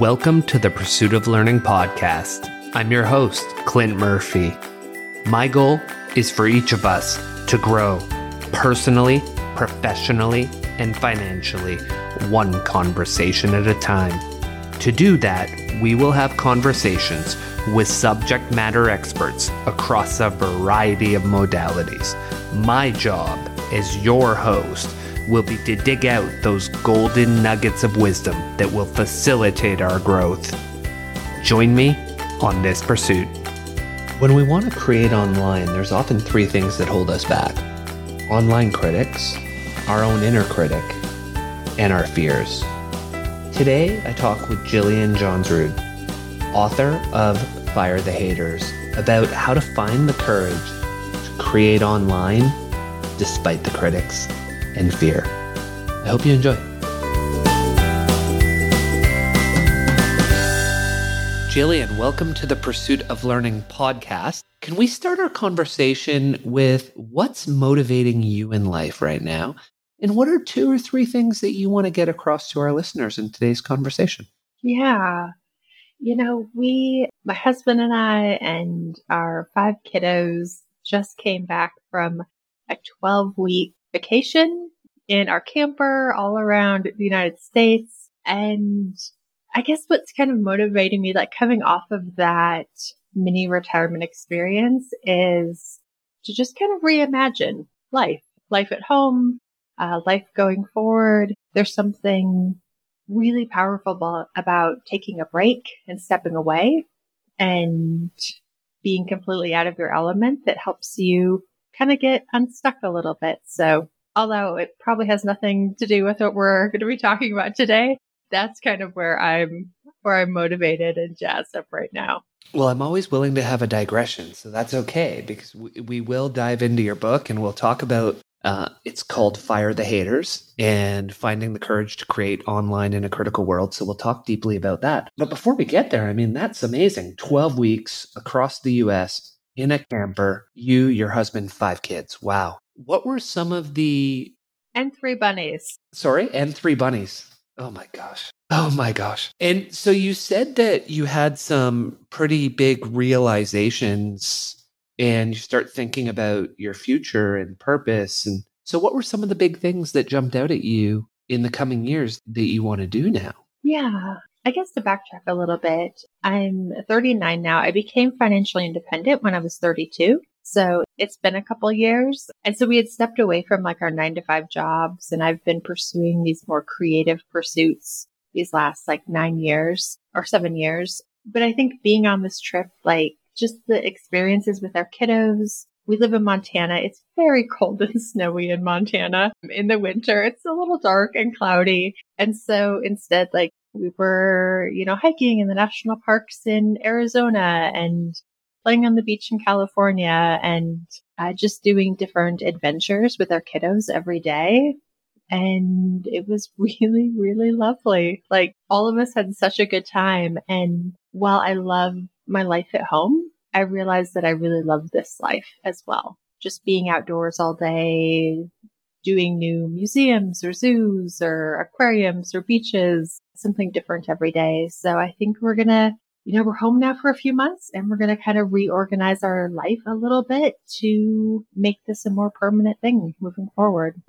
Welcome to the Pursuit of Learning podcast. I'm your host, Clint Murphy. My goal is for each of us to grow personally, professionally, and financially, one conversation at a time. To do that, we will have conversations with subject matter experts across a variety of modalities. My job as your host will be to dig out those golden nuggets of wisdom that will facilitate our growth. Join me on this pursuit. When we want to create online, there's often three things that hold us back: online critics, our own inner critic, and our fears. Today, I talk with Jillian Johnsrud, author of Fire the Haters, about how to find the courage to create online despite the critics and fear. I hope you enjoy. Jillian, welcome to the Pursuit of Learning podcast. Can we start our conversation with what's motivating you in life right now? And what are two or three things that you want to get across to our listeners in today's conversation? Yeah. My husband and I and our 5 kiddos just came back from a 12-week vacation in our camper all around the United States. And I guess what's kind of motivating me, like coming off of that mini retirement experience, is to just kind of reimagine life at home, life going forward. There's something really powerful about taking a break and stepping away and being completely out of your element that helps you kind of get unstuck a little bit. So although it probably has nothing to do with what we're going to be talking about today, that's kind of where I'm motivated and jazzed up right now. Well, I'm always willing to have a digression, so that's okay, because we will dive into your book and we'll talk about, it's called Fire the Haters and finding the courage to create online in a critical world. So we'll talk deeply about that. But before we get there, I mean, that's amazing. 12 weeks across the US in a camper, you, your husband, 5 kids. Wow. What were some of the... And 3 bunnies. Sorry, and 3 bunnies. Oh my gosh. And so you said that you had some pretty big realizations and you start thinking about your future and purpose. And so what were some of the big things that jumped out at you in the coming years that you want to do now? Yeah, I guess to backtrack a little bit, I'm 39 now. I became financially independent when I was 32. So it's been a couple years. And so we had stepped away from like our 9-to-5 jobs, and I've been pursuing these more creative pursuits these last like 9 years or 7 years. But I think being on this trip, like just the experiences with our kiddos. We live in Montana. It's very cold and snowy in Montana in the winter. It's a little dark and cloudy. And so instead, like we were, hiking in the national parks in Arizona and playing on the beach in California and just doing different adventures with our kiddos every day. And it was really, really lovely. Like all of us had such a good time. And while I love my life at home, I realized that I really love this life as well. Just being outdoors all day, doing new museums or zoos or aquariums or beaches, something different every day. So I think we're we're home now for a few months and we're going to kind of reorganize our life a little bit to make this a more permanent thing moving forward.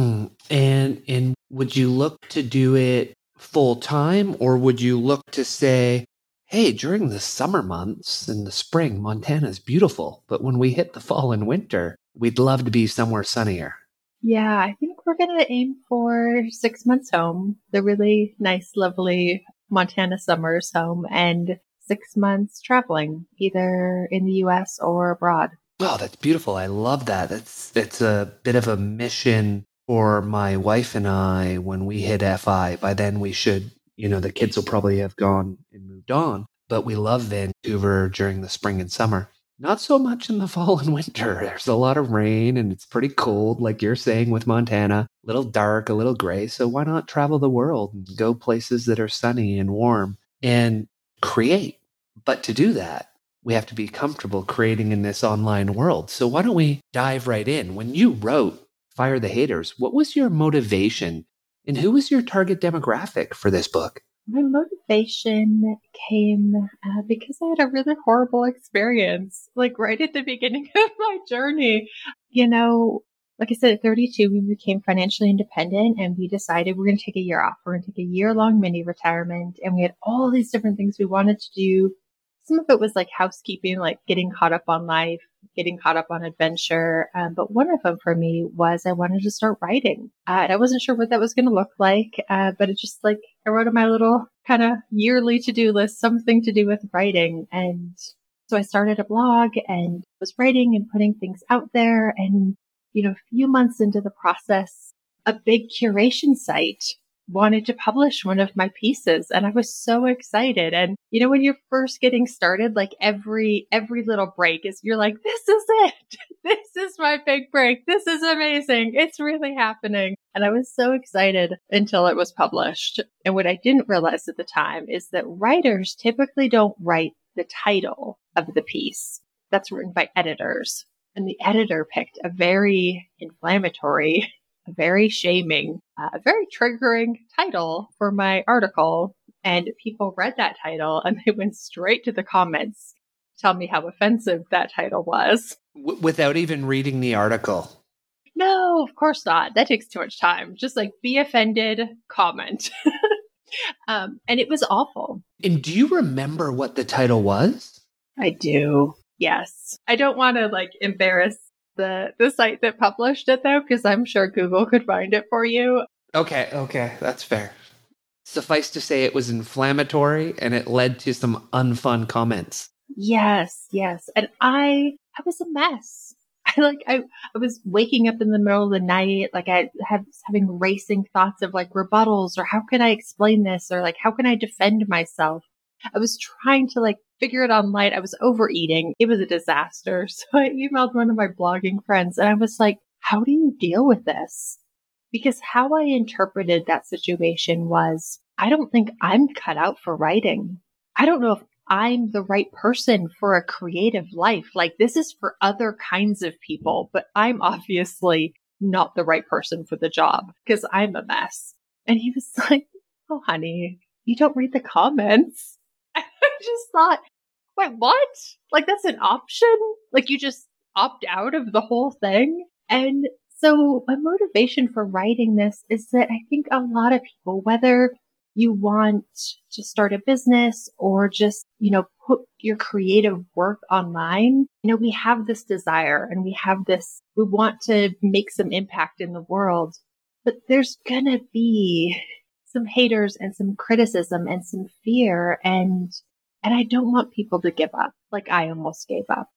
And would you look to do it full time, or would you look to say, hey, during the summer months in the spring, Montana is beautiful, but when we hit the fall and winter, we'd love to be somewhere sunnier? Yeah, I think we're going to aim for 6 months home, the really nice, lovely Montana summers home, and 6 months traveling, either in the US or abroad. Oh, that's beautiful. I love that. It's a bit of a mission for my wife and I when we hit FI. By then we should, the kids will probably have gone and moved on, but we love Vancouver during the spring and summer. Not so much in the fall and winter. There's a lot of rain and it's pretty cold, like you're saying with Montana, a little dark, a little gray. So why not travel the world and go places that are sunny and warm and create? But to do that, we have to be comfortable creating in this online world. So why don't we dive right in? When you wrote Fire the Haters, what was your motivation and who was your target demographic for this book? My motivation came because I had a really horrible experience, like right at the beginning of my journey. Like I said, at 32, we became financially independent and we decided we're going to take a year off. We're going to take a year-long mini retirement. And we had all these different things we wanted to do. Some of it was like housekeeping, like getting caught up on life, getting caught up on adventure. But one of them for me was I wanted to start writing. And I wasn't sure what that was going to look like, but it just like I wrote on my little kind of yearly to-do list, something to do with writing. And so I started a blog and was writing and putting things out there. And, a few months into the process, a big curation site wanted to publish one of my pieces. And I was so excited. And, when you're first getting started, like every little break is, you're like, this is it. This is my big break. This is amazing. It's really happening. And I was so excited until it was published. And what I didn't realize at the time is that writers typically don't write the title of the piece. That's written by editors. And the editor picked a very inflammatory, a very shaming, a very triggering title for my article. And people read that title and they went straight to the comments to tell me how offensive that title was. Without even reading the article? No, of course not. That takes too much time. Just like be offended, comment. And it was awful. And do you remember what the title was? I do. Yes. I don't want to embarrass the site that published it though, because I'm sure Google could find it for you. Okay. That's fair. Suffice to say it was inflammatory and it led to some unfun comments. Yes. And I was a mess. I was waking up in the middle of the night, I was having racing thoughts of rebuttals or how can I explain this or how can I defend myself? I was trying to figure it online. I was overeating. It was a disaster. So I emailed one of my blogging friends and I was like, how do you deal with this? Because how I interpreted that situation was, I don't think I'm cut out for writing. I don't know if I'm the right person for a creative life. This is for other kinds of people, but I'm obviously not the right person for the job because I'm a mess. And he was like, oh, honey, you don't read the comments. I just thought, wait, what? That's an option? You just opt out of the whole thing? And so my motivation for writing this is that I think a lot of people, whether you want to start a business or just, put your creative work online, we have this desire and we want to make some impact in the world, but there's gonna be some haters and some criticism and some fear. And I don't want people to give up like I almost gave up.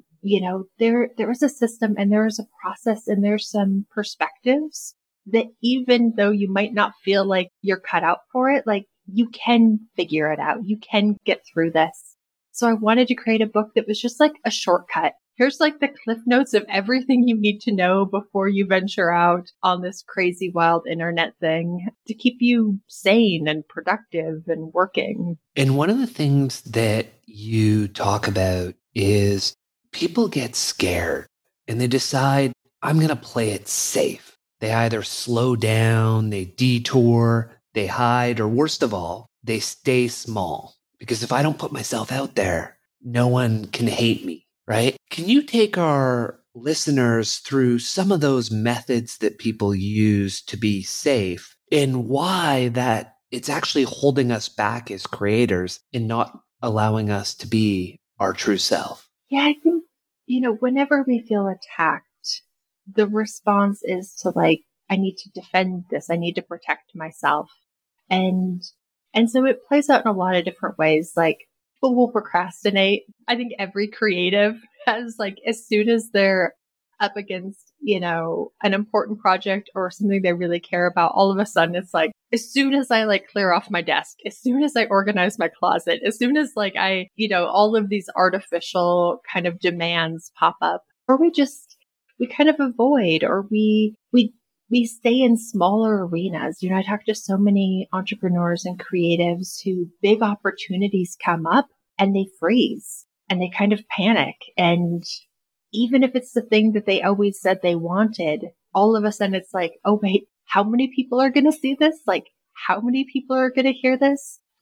There is a system and there is a process and there's some perspectives that even though you might not feel like you're cut out for it, you can figure it out. You can get through this. So I wanted to create a book that was just a shortcut. Here's the cliff notes of everything you need to know before you venture out on this crazy, wild internet thing to keep you sane and productive and working. And one of the things that you talk about is people get scared and they decide, I'm going to play it safe. They either slow down, they detour, they hide, or worst of all, they stay small. Because if I don't put myself out there, no one can hate me. Right? Can you take our listeners through some of those methods that people use to be safe and why that it's actually holding us back as creators and not allowing us to be our true self? Yeah, I think, whenever we feel attacked, the response is to I need to defend this. I need to protect myself. And so it plays out in a lot of different ways. People will procrastinate. I think every creative has as soon as they're up against, an important project or something they really care about, all of a sudden it's as soon as I clear off my desk, as soon as I organize my closet, as soon as I, all of these artificial kind of demands pop up, or we kind of avoid, or we stay in smaller arenas. I talk to so many entrepreneurs and creatives who big opportunities come up and they freeze and they kind of panic. And even if it's the thing that they always said they wanted, all of a sudden it's oh, wait, how many people are going to see this? How many people are going to hear this?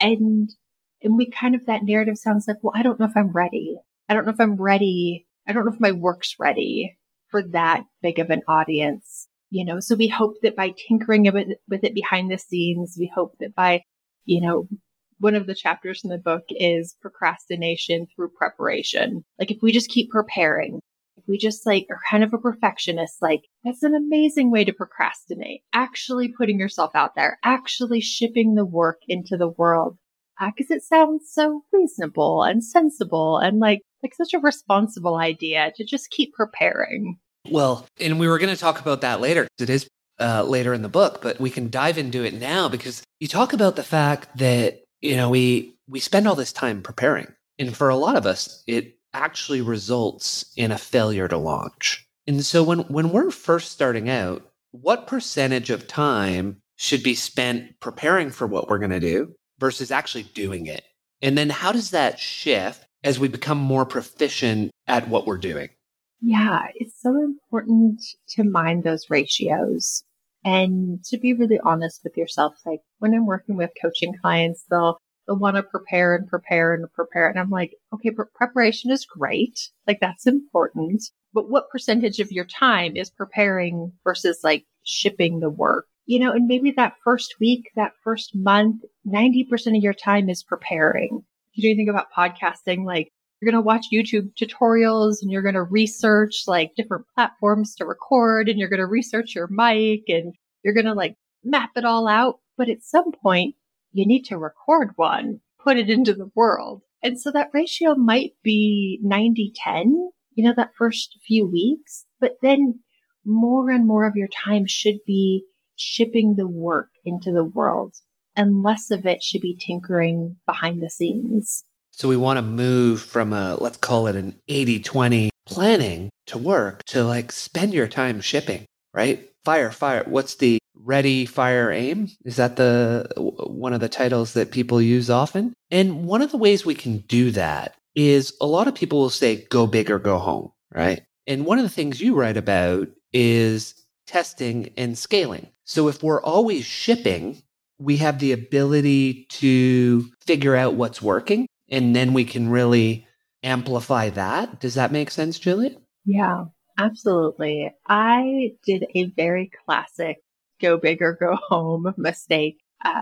And we kind of, that narrative sounds like, well, I don't know if I'm ready. I don't know if I'm ready. I don't know if my work's ready for that big of an audience. So we hope that by tinkering with it behind the scenes, we hope that by, one of the chapters in the book is procrastination through preparation. Like if we just keep preparing, if we just are kind of a perfectionist, that's an amazing way to procrastinate. Actually putting yourself out there, actually shipping the work into the world. Because it sounds so reasonable and sensible and like such a responsible idea to just keep preparing. Well, and we were going to talk about that later. It is later in the book, but we can dive into it now because you talk about the fact that, we spend all this time preparing. And for a lot of us, it actually results in a failure to launch. And so when we're first starting out, what percentage of time should be spent preparing for what we're going to do versus actually doing it? And then how does that shift as we become more proficient at what we're doing? Yeah, it's so important to mind those ratios and to be really honest with yourself. Like when I'm working with coaching clients, they'll want to prepare and prepare and prepare. And I'm like, okay, preparation is great. Like that's important. But what percentage of your time is preparing versus shipping the work? And maybe that first week, that first month, 90% of your time is preparing. If you think about podcasting, you're going to watch YouTube tutorials and you're going to research different platforms to record and you're going to research your mic and you're going to map it all out. But at some point you need to record one, put it into the world. And so that ratio might be 90-10, that first few weeks, but then more and more of your time should be shipping the work into the world and less of it should be tinkering behind the scenes. So we want to move from let's call it an 80-20 planning to work to spend your time shipping, right? Fire. What's the ready, fire, aim? Is that one of the titles that people use often? And one of the ways we can do that is a lot of people will say, go big or go home, right? And one of the things you write about is testing and scaling. So if we're always shipping, we have the ability to figure out what's working. And then we can really amplify that. Does that make sense, Juliet? Yeah, absolutely. I did a very classic go big or go home mistake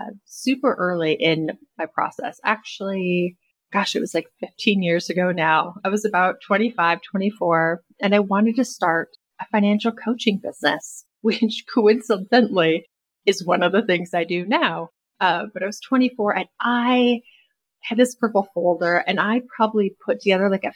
super early in my process. Actually, gosh, it was 15 years ago now. I was about 25, 24, and I wanted to start a financial coaching business, which coincidentally is one of the things I do now. But I was 24 and I had this purple folder and I probably put together a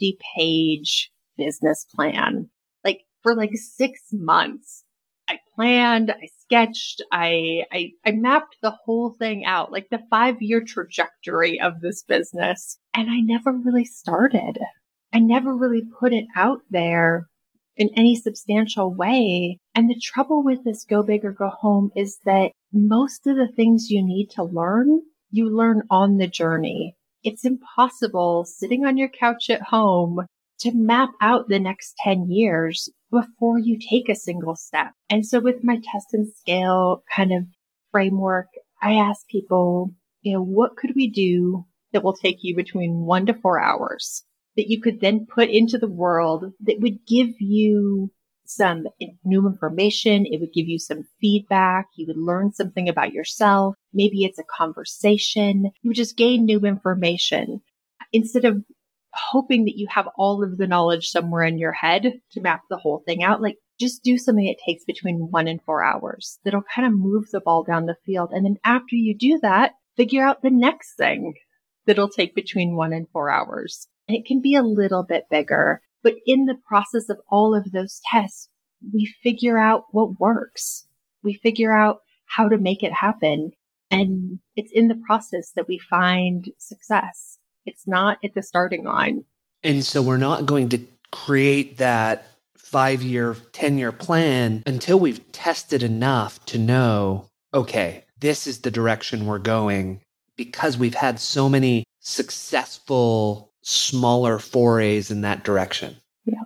50-page business plan, for 6 months. I planned, I sketched, I mapped the whole thing out, the 5-year trajectory of this business. And I never really started. I never really put it out there in any substantial way. And the trouble with this go big or go home is that most of the things you need to learn, you learn on the journey. It's impossible sitting on your couch at home to map out the next 10 years before you take a single step. And so with my test and scale kind of framework, I ask people, what could we do that will take you between 1 to 4 hours that you could then put into the world that would give you some new information. It would give you some feedback. You would learn something about yourself. Maybe it's a conversation. You would just gain new information instead of hoping that you have all of the knowledge somewhere in your head to map the whole thing out. Just do something that takes between 1 and 4 hours. That'll kind of move the ball down the field. And then after you do that, figure out the next thing that'll take between 1 and 4 hours. And it can be a little bit bigger. But in the process of all of those tests, we figure out what works. We figure out how to make it happen. And it's in the process that we find success. It's not at the starting line. And so we're not going to create that 5-year, 10-year plan until we've tested enough to know, okay, this is the direction we're going, because we've had so many successful, smaller forays in that direction. Yeah.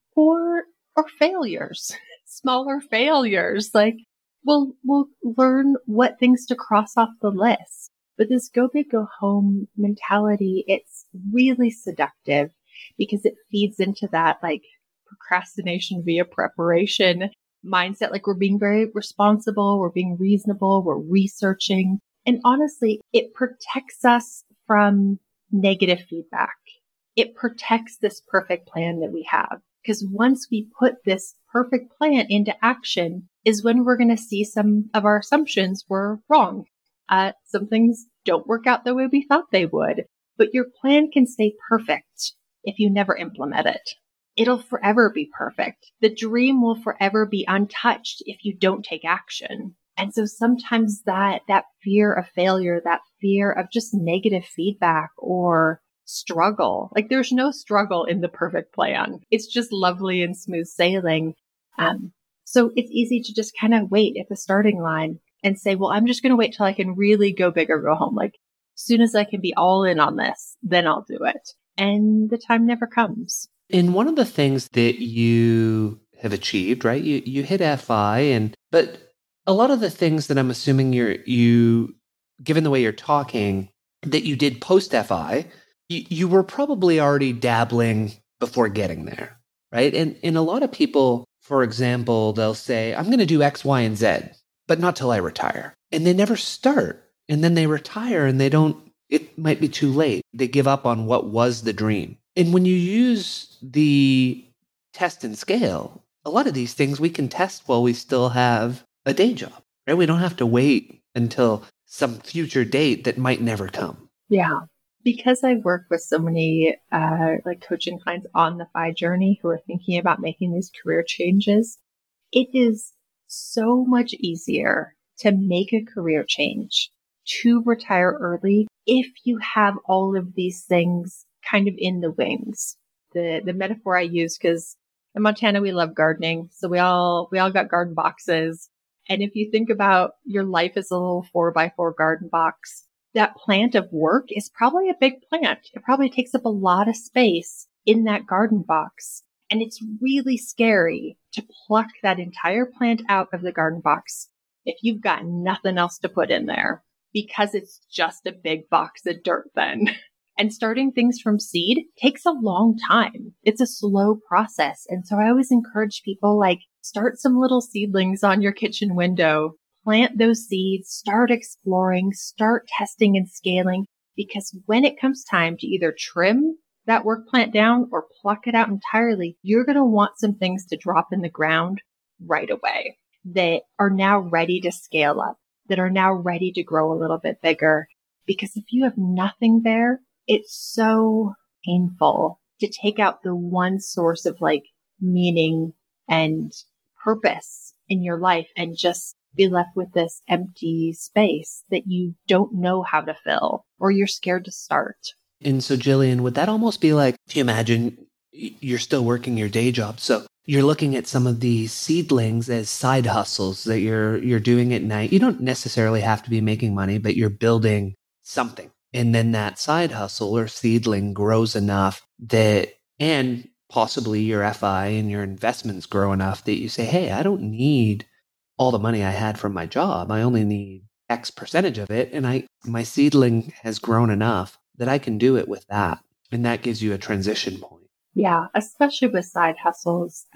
Or failures, smaller failures. We'll learn what things to cross off the list. But this go big, go home mentality, it's really seductive because it feeds into that like procrastination via preparation mindset. Like we're being very responsible, we're being reasonable, we're researching. And honestly, it protects us from negative feedback. It protects this perfect plan that we have. Because once we put this perfect plan into action is when we're going to see some of our assumptions were wrong. Some things don't work out the way we thought they would, but your plan can stay perfect if you never implement it. It'll forever be perfect. The dream will forever be untouched if you don't take action. And so sometimes that fear of failure, that fear of just negative feedback or struggle, like there's no struggle in the perfect plan. It's just lovely and smooth sailing. So it's easy to just kind of wait at the starting line and say, well, I'm just going to wait till I can really go big or go home. Like as soon as I can be all in on this, then I'll do it. And the time never comes. And one of the things that you have achieved, right? You hit FI, but a lot of the things that I'm assuming you, given the way you're talking, that you did post FI, you were probably already dabbling before getting there, right? And a lot of people, for example, they'll say, I'm going to do X, Y, and Z, but not till I retire. And they never start. And then they retire and it might be too late. They give up on what was the dream. And when you use the test and scale, a lot of these things we can test while we still have a day job, right? We don't have to wait until some future date that might never come. Yeah. Because I work with so many like coaching clients on the FI journey who are thinking about making these career changes, it is so much easier to make a career change, to retire early, if you have all of these things kind of in the wings. The metaphor I use, because in Montana we love gardening, so we all got garden boxes. And if you think about your life as a little 4x4 garden box, that plant of work is probably a big plant. It probably takes up a lot of space in that garden box. And it's really scary to pluck that entire plant out of the garden box if you've got nothing else to put in there, because it's just a big box of dirt then. And starting things from seed takes a long time. It's a slow process. And so I always encourage people, like, start some little seedlings on your kitchen window, plant those seeds, start exploring, start testing and scaling, because when it comes time to either trim that work plant down or pluck it out entirely, you're going to want some things to drop in the ground right away that are now ready to scale up, that are now ready to grow a little bit bigger. Because if you have nothing there, it's so painful to take out the one source of like meaning and purpose in your life and just be left with this empty space that you don't know how to fill, or you're scared to start. And so, Jillian, would that almost be like, if you imagine you're still working your day job, so you're looking at some of these seedlings as side hustles that you're doing at night. You don't necessarily have to be making money, but you're building something. And then that side hustle or seedling grows enough that, and possibly your FI and your investments grow enough that you say, hey, I don't need all the money I had from my job. I only need X percentage of it. And my seedling has grown enough that I can do it with that. And that gives you a transition point. Yeah, especially with side hustles.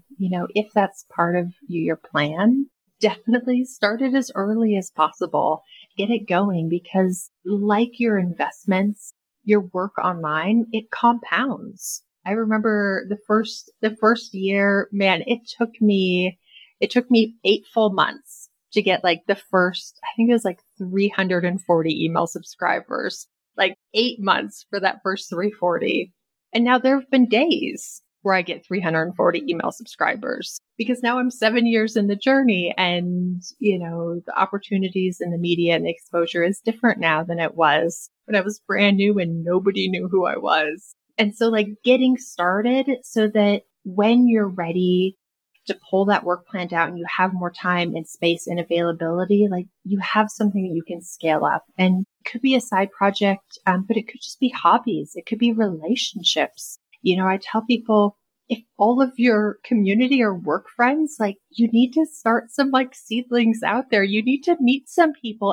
If that's part of your plan, definitely start it as early as possible. Get it going, because like your investments, your work online, it compounds. I remember the first year, man, it took me 8 full months to get like the first, I think it was like 340 email subscribers, like 8 months for that first 340. And now there have been days where I get 340 email subscribers, because now I'm 7 years in the journey, and, the opportunities in the media and the exposure is different now than it was when I was brand new and nobody knew who I was. And so like getting started so that when you're ready to pull that work plan out and you have more time and space and availability, like you have something that you can scale up. And it could be a side project, but it could just be hobbies. It could be relationships. I tell people, if all of your community or work friends, like you need to start some like seedlings out there. You need to meet some people and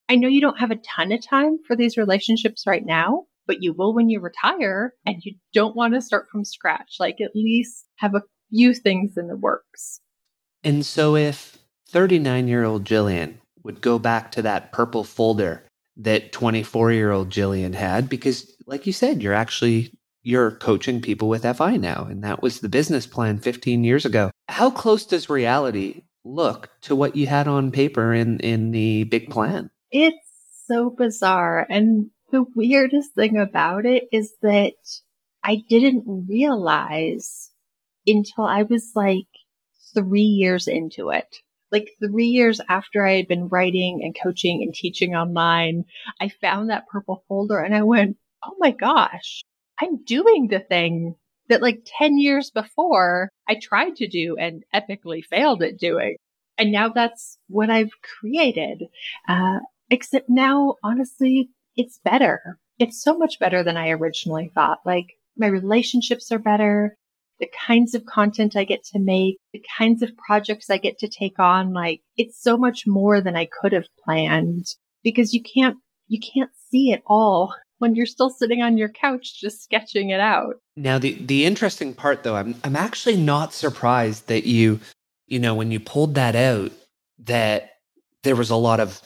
I know you don't have a ton of time for these relationships right now, but you will when you retire, and you don't want to start from scratch. Like, at least have a few things in the works. And so if 39-year-old Jillian would go back to that purple folder that 24-year-old Jillian had, because like you said, you're coaching people with FI now, and that was the business plan 15 years ago. How close does reality look to what you had on paper in the big plan? It's so bizarre. And the weirdest thing about it is that I didn't realize until I was like 3 years into it. Like 3 years after I had been writing and coaching and teaching online, I found that purple folder and I went, oh my gosh, I'm doing the thing that like 10 years before I tried to do and epically failed at doing. And now that's what I've created. Except now, honestly, it's better. It's so much better than I originally thought. Like, my relationships are better. The kinds of content I get to make, the kinds of projects I get to take on, like, it's so much more than I could have planned, because you can't see it all when you're still sitting on your couch just sketching it out. Now, the interesting part, though, I'm actually not surprised that when you pulled that out, that there was a lot of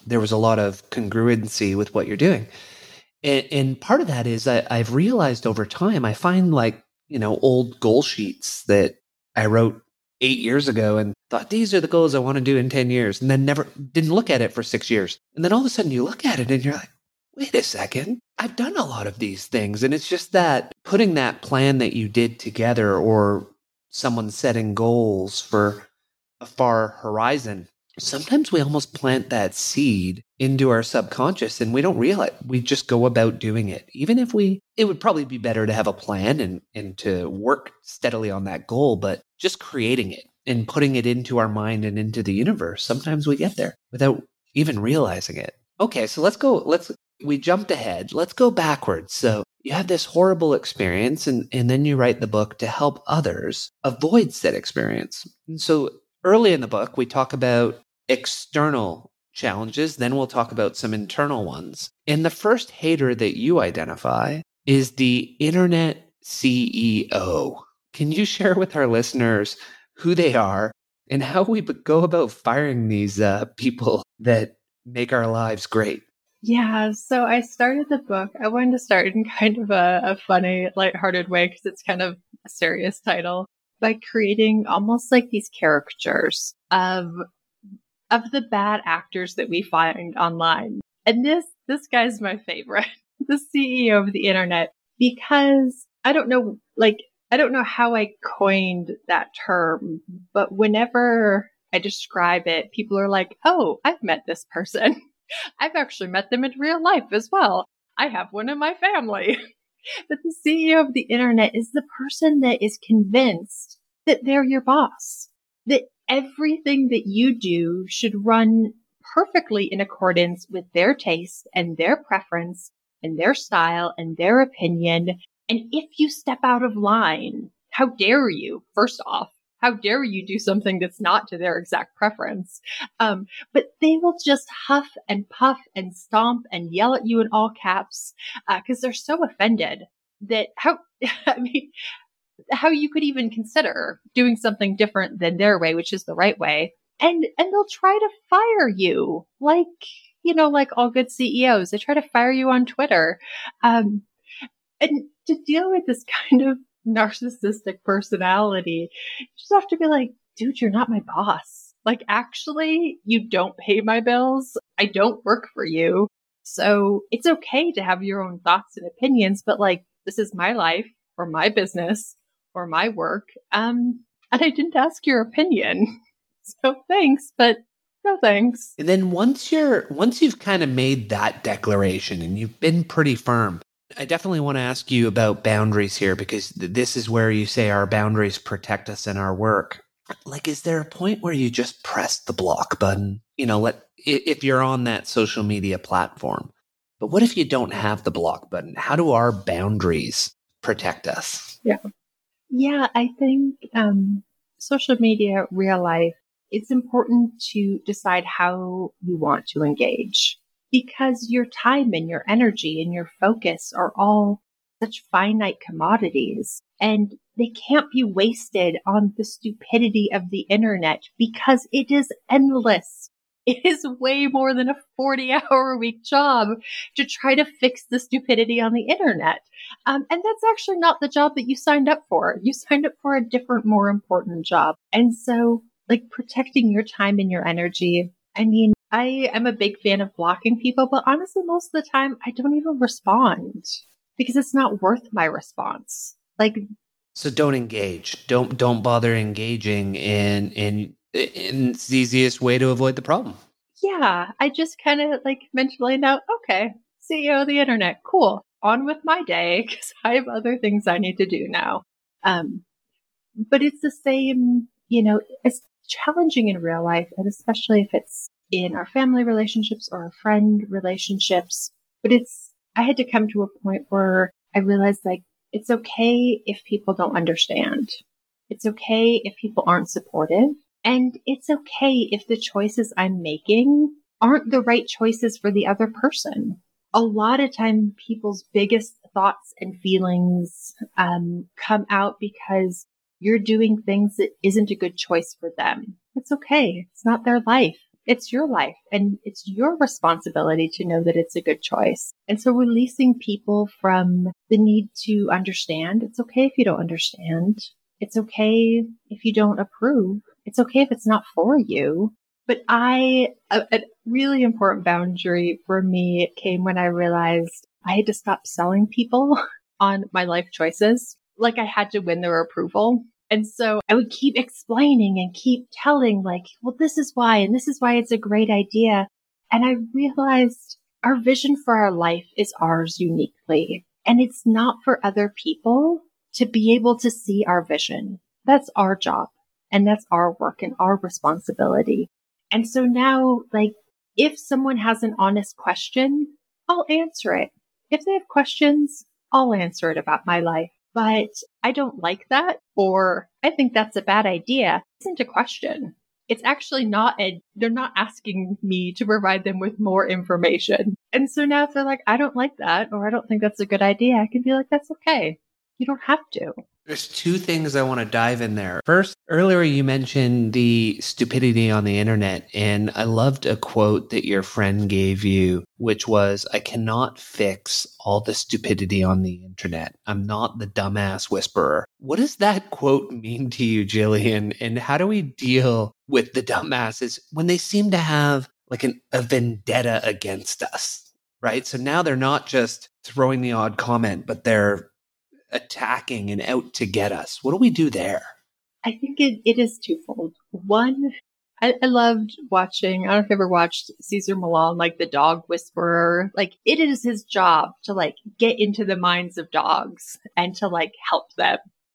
congruency with what you're doing. And part of that is I've realized over time, I find like, old goal sheets that I wrote 8 years ago and thought, these are the goals I want to do in 10 years. And then never didn't look at it for 6 years. And then all of a sudden you look at it and you're like, wait a second, I've done a lot of these things. And it's just that putting that plan that you did together, or someone setting goals for a far horizon, sometimes we almost plant that seed into our subconscious and we don't realize. We just go about doing it. Even if it would probably be better to have a plan and to work steadily on that goal, but just creating it and putting it into our mind and into the universe, sometimes we get there without even realizing it. Okay, so we jumped ahead. Let's go backwards. So you have this horrible experience and then you write the book to help others avoid said experience. And so early in the book, we talk about external challenges, then we'll talk about some internal ones. And the first hater that you identify is the internet CEO. Can you share with our listeners who they are and how we go about firing these people that make our lives great? Yeah, so I started the book. I wanted to start in kind of a funny, lighthearted way because it's kind of a serious title, by creating almost like these caricatures of the bad actors that we find online. And this guy's my favorite, the CEO of the internet, because I don't know how I coined that term, but whenever I describe it, people are like, oh, I've met this person. I've actually met them in real life as well. I have one in my family. But the CEO of the internet is the person that is convinced that they're your boss, that everything that you do should run perfectly in accordance with their taste and their preference and their style and their opinion. And if you step out of line, how dare you? First off, how dare you do something that's not to their exact preference? But they will just huff and puff and stomp and yell at you in all caps because they're so offended that how you could even consider doing something different than their way, which is the right way. And they'll try to fire you like all good CEOs. They try to fire you on Twitter. And to deal with this kind of narcissistic personality, you just have to be like, dude, you're not my boss. Like, actually, you don't pay my bills. I don't work for you. So it's okay to have your own thoughts and opinions, but like, this is my life or my business or my work. And I didn't ask your opinion. So thanks, but no thanks. And then once you've kind of made that declaration and you've been pretty firm, I definitely want to ask you about boundaries here, because this is where you say our boundaries protect us in our work. Like, is there a point where you just press the block button? If you're on that social media platform, but what if you don't have the block button? How do our boundaries protect us? Yeah, I think social media, real life, it's important to decide how you want to engage. because your time and your energy and your focus are all such finite commodities, and they can't be wasted on the stupidity of the internet because it is endless. It is way more than a 40-hour-a-week job to try to fix the stupidity on the internet. And that's actually not the job that you signed up for. You signed up for a different, more important job. And so, like, protecting your time and your energy. I mean, I am a big fan of blocking people, but honestly, most of the time, I don't even respond because it's not worth my response. Like, so don't engage. Don't bother engaging in it's the easiest way to avoid the problem. Yeah, I just kind of like mentally know, okay, CEO of the internet, cool. On with my day because I have other things I need to do now. But it's the same, it's challenging in real life, and especially if it's in our family relationships or our friend relationships. But I had to come to a point where I realized, like, it's okay if people don't understand. It's okay if people aren't supportive. And it's okay if the choices I'm making aren't the right choices for the other person. A lot of time, people's biggest thoughts and feelings come out because you're doing things that isn't a good choice for them. It's okay. It's not their life. It's your life. And it's your responsibility to know that it's a good choice. And so releasing people from the need to understand. It's okay if you don't understand. It's okay if you don't approve. It's okay if it's not for you. But a really important boundary for me came when I realized I had to stop selling people on my life choices. Like, I had to win their approval. And so I would keep explaining and keep telling, like, well, this is why, and this is why it's a great idea. And I realized our vision for our life is ours uniquely. And it's not for other people to be able to see our vision. That's our job. And that's our work and our responsibility. And so now, like, if someone has an honest question, I'll answer it. If they have questions, I'll answer it about my life. But I don't like that, or I think that's a bad idea. It isn't a question. It's actually they're not asking me to provide them with more information. And so now if they're like, I don't like that, or I don't think that's a good idea, I can be like, that's okay. You don't have to. There's two things I want to dive in there. First, earlier you mentioned the stupidity on the internet, and I loved a quote that your friend gave you, which was, I cannot fix all the stupidity on the internet. I'm not the dumbass whisperer. What does that quote mean to you, Jillian? And how do we deal with the dumbasses when they seem to have like a vendetta against us, right? So now they're not just throwing the odd comment, but they're attacking and out to get us. What do we do there? I think it is twofold. One, I loved watching, I don't know if you ever watched Cesar Millan, like the dog whisperer. Like, it is his job to like get into the minds of dogs and to like help them.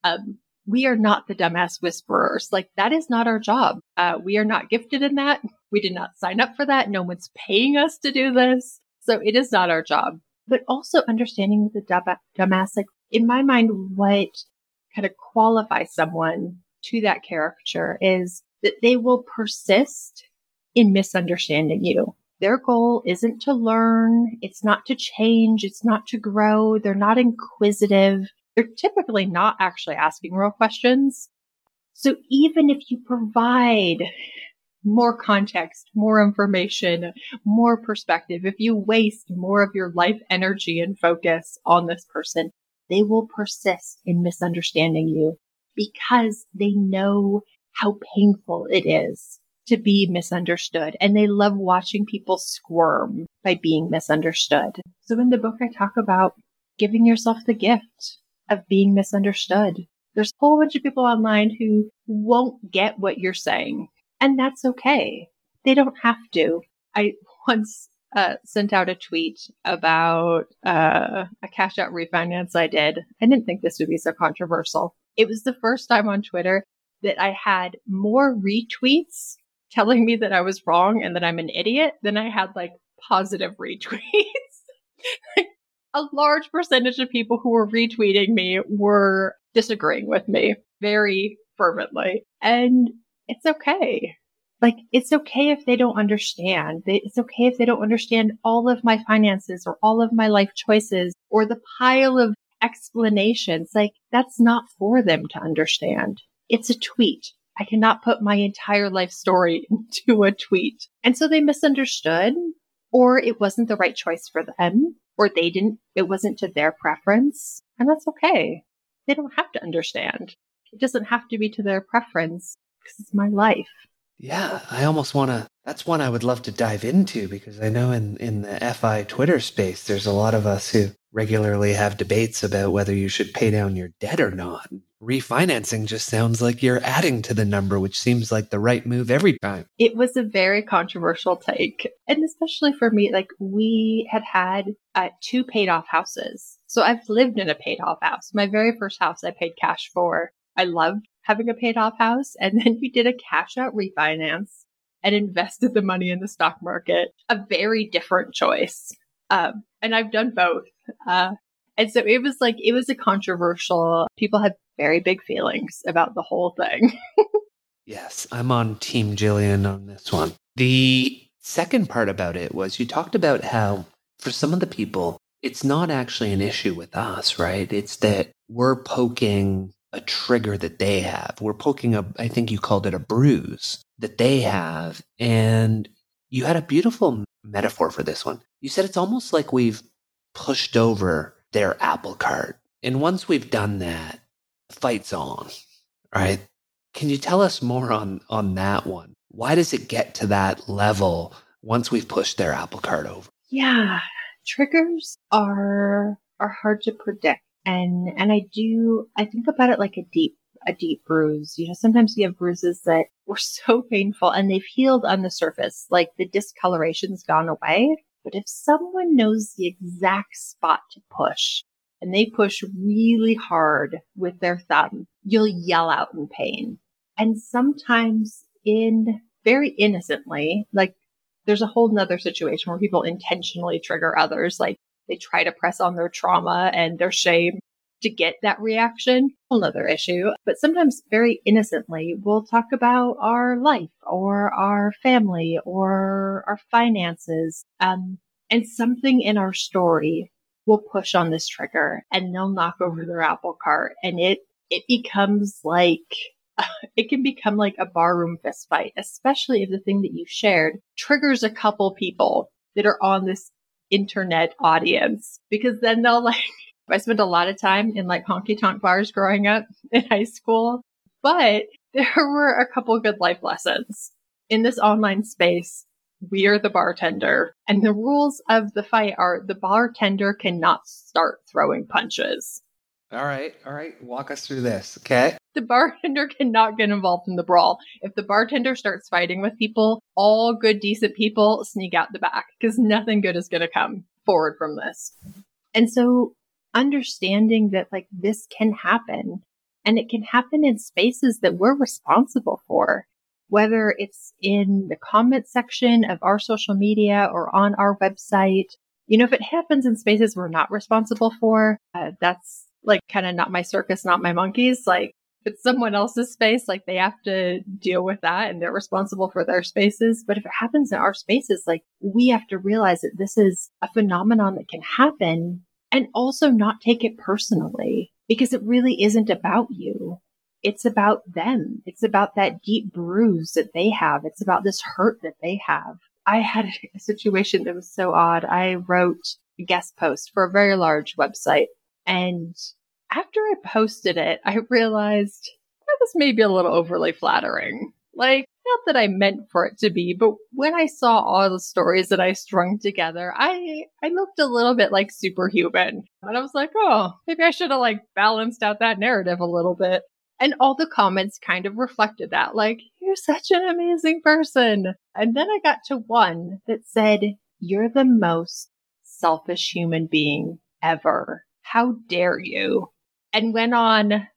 We are not the dumbass whisperers. Like, that is not our job. We are not gifted in that. We did not sign up for that. No one's paying us to do this. So it is not our job. But also understanding the dumbass, like, in my mind, what kind of qualifies someone to that caricature is that they will persist in misunderstanding you. Their goal isn't to learn. It's not to change. It's not to grow. They're not inquisitive. They're typically not actually asking real questions. So even if you provide more context, more information, more perspective, if you waste more of your life energy and focus on this person, they will persist in misunderstanding you because they know how painful it is to be misunderstood. And they love watching people squirm by being misunderstood. So in the book, I talk about giving yourself the gift of being misunderstood. There's a whole bunch of people online who won't get what you're saying. And that's okay. They don't have to. I once sent out a tweet about a cash out refinance I did. I didn't think this would be so controversial. It was the first time on Twitter that I had more retweets telling me that I was wrong and that I'm an idiot than I had like positive retweets. Like, a large percentage of people who were retweeting me were disagreeing with me very fervently. And it's okay. Like, it's okay if they don't understand. It's okay if they don't understand all of my finances or all of my life choices or the pile of explanations. Like, that's not for them to understand. It's a tweet. I cannot put my entire life story into a tweet. And so they misunderstood, or it wasn't the right choice for them, or it wasn't to their preference. And that's okay. They don't have to understand. It doesn't have to be to their preference because it's my life. Yeah, I almost want to, that's one I would love to dive into, because I know in the FI Twitter space, there's a lot of us who regularly have debates about whether you should pay down your debt or not. Refinancing just sounds like you're adding to the number, which seems like the right move every time. It was a very controversial take. And especially for me, like, we had 2 paid off houses. So I've lived in a paid off house. My very first house I paid cash for. I loved having a paid off house. And then we did a cash out refinance and invested the money in the stock market. A very different choice. And I've done both. And so it was a controversial, people had very big feelings about the whole thing. Yes, I'm on Team Jillian on this one. The second part about it was you talked about how for some of the people, it's not actually an issue with us, right? It's that we're poking a trigger that they have. We're poking I think you called it a bruise that they have. And you had a beautiful metaphor for this one. You said it's almost like we've pushed over their apple cart. And once we've done that, the fight's on, right? Can you tell us more on that one? Why does it get to that level once we've pushed their apple cart over? Yeah, triggers are hard to predict. And I think about it like a deep bruise. You know, sometimes you have bruises that were so painful and they've healed on the surface, like the discoloration's gone away. But if someone knows the exact spot to push and they push really hard with their thumb, you'll yell out in pain. And sometimes very innocently, like there's a whole nother situation where people intentionally trigger others. Like they try to press on their trauma and their shame to get that reaction. Whole other issue. But sometimes very innocently, we'll talk about our life or our family or our finances. And something in our story will push on this trigger and they'll knock over their apple cart. And it becomes like, it can become like a barroom fist fight, especially if the thing that you shared triggers a couple people that are on this internet audience, because then they'll like, I spent a lot of time in like honky tonk bars growing up in high school, but there were a couple good life lessons. In this online space, we are the bartender, and the rules of the fight are the bartender cannot start throwing punches. All right. Walk us through this, okay? The bartender cannot get involved in the brawl. If the bartender starts fighting with people, all good, decent people sneak out the back because nothing good is going to come forward from this. And so understanding that like this can happen, and it can happen in spaces that we're responsible for, whether it's in the comment section of our social media or on our website. You know, if it happens in spaces we're not responsible for, that's like kind of not my circus, not my monkeys. Like if it's someone else's space, like they have to deal with that and they're responsible for their spaces. But if it happens in our spaces, like we have to realize that this is a phenomenon that can happen, and also not take it personally, because it really isn't about you. It's about them. It's about that deep bruise that they have. It's about this hurt that they have. I had a situation that was so odd. I wrote a guest post for a very large website. And after I posted it, I realized that was maybe a little overly flattering. Like, not that I meant for it to be, but when I saw all the stories that I strung together, I looked a little bit like superhuman. And I was like, oh, maybe I should have like balanced out that narrative a little bit. And all the comments kind of reflected that, like, you're such an amazing person. And then I got to one that said, you're the most selfish human being ever. How dare you? And went on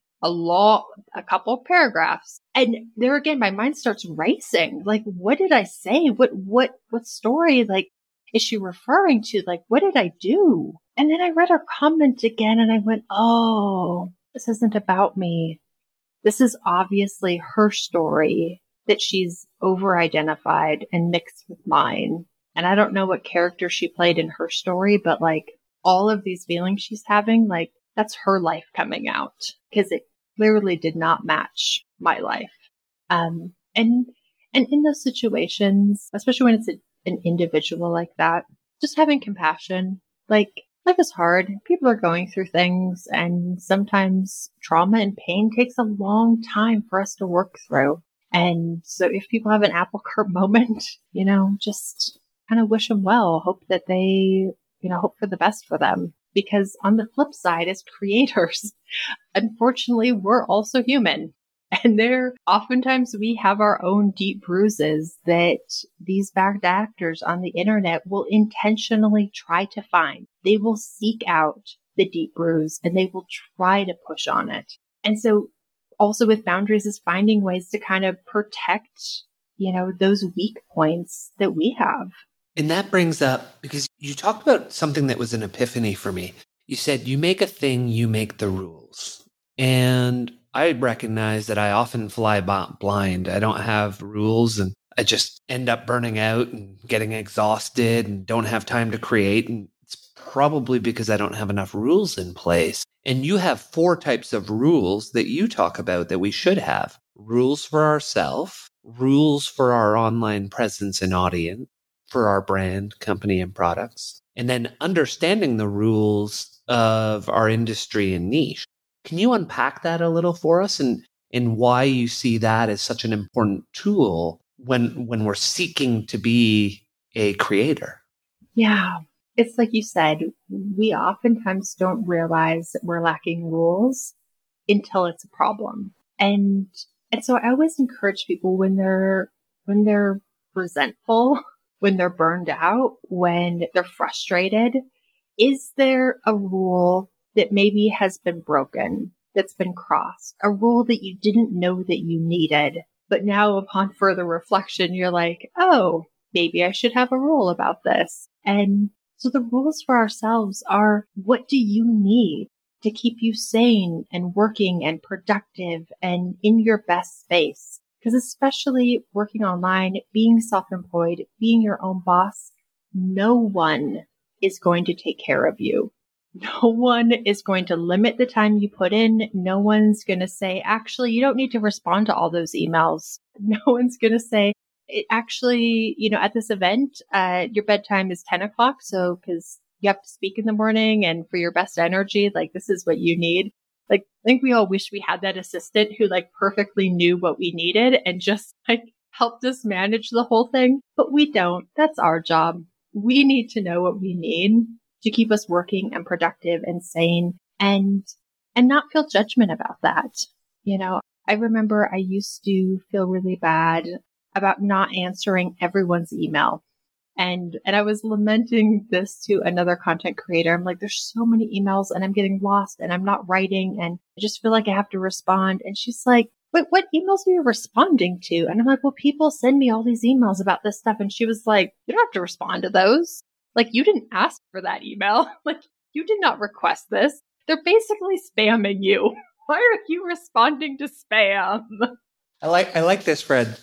a couple of paragraphs. And there again, my mind starts racing. Like, what did I say? What story, like, is she referring to? Like, what did I do? And then I read her comment again and I went, oh, this isn't about me. This is obviously her story that she's over-identified and mixed with mine. And I don't know what character she played in her story, but like all of these feelings she's having, like that's her life coming out because it clearly did not match my life. And in those situations, especially when it's an individual like that, just having compassion, like life is hard. People are going through things, and sometimes trauma and pain takes a long time for us to work through. And so if people have an apple cart moment, just kind of wish them well, hope that they, hope for the best for them. Because on the flip side, as creators, unfortunately, we're also human. And oftentimes we have our own deep bruises that these bad actors on the internet will intentionally try to find. They will seek out the deep bruise and they will try to push on it. And so also with boundaries is finding ways to kind of protect, those weak points that we have. And that brings up, because you talked about something that was an epiphany for me. You said, you make a thing, you make the rules. And I recognize that I often fly blind. I don't have rules and I just end up burning out and getting exhausted and don't have time to create. And it's probably because I don't have enough rules in place. And you have 4 types of rules that you talk about that we should have. Rules for ourselves, rules for our online presence and audience, for our brand, company, and products, and then understanding the rules of our industry and niche. Can you unpack that a little for us and why you see that as such an important tool when we're seeking to be a creator? Yeah, it's like you said, we oftentimes don't realize that we're lacking rules until it's a problem. And so I always encourage people when they're resentful, when they're burned out, when they're frustrated, is there a rule that maybe has been broken, that's been crossed, a rule that you didn't know that you needed, but now upon further reflection, you're like, oh, maybe I should have a rule about this. And so the rules for ourselves are, what do you need to keep you sane and working and productive and in your best space? Because especially working online, being self-employed, being your own boss, no one is going to take care of you. No one is going to limit the time you put in. No one's going to say, actually, you don't need to respond to all those emails. No one's going to say, actually, at this event, your bedtime is 10 o'clock. So because you have to speak in the morning and for your best energy, like this is what you need. Like, I think we all wish we had that assistant who like perfectly knew what we needed and just like helped us manage the whole thing. But we don't. That's our job. We need to know what we need to keep us working and productive and sane and not feel judgment about that. I remember I used to feel really bad about not answering everyone's email. And I was lamenting this to another content creator. I'm like, there's so many emails and I'm getting lost and I'm not writing and I just feel like I have to respond. And she's like, wait, what emails are you responding to? And I'm like, well, people send me all these emails about this stuff. And she was like, you don't have to respond to those. Like, you didn't ask for that email. Like, you did not request this. They're basically spamming you. Why are you responding to spam? I like this, Fred.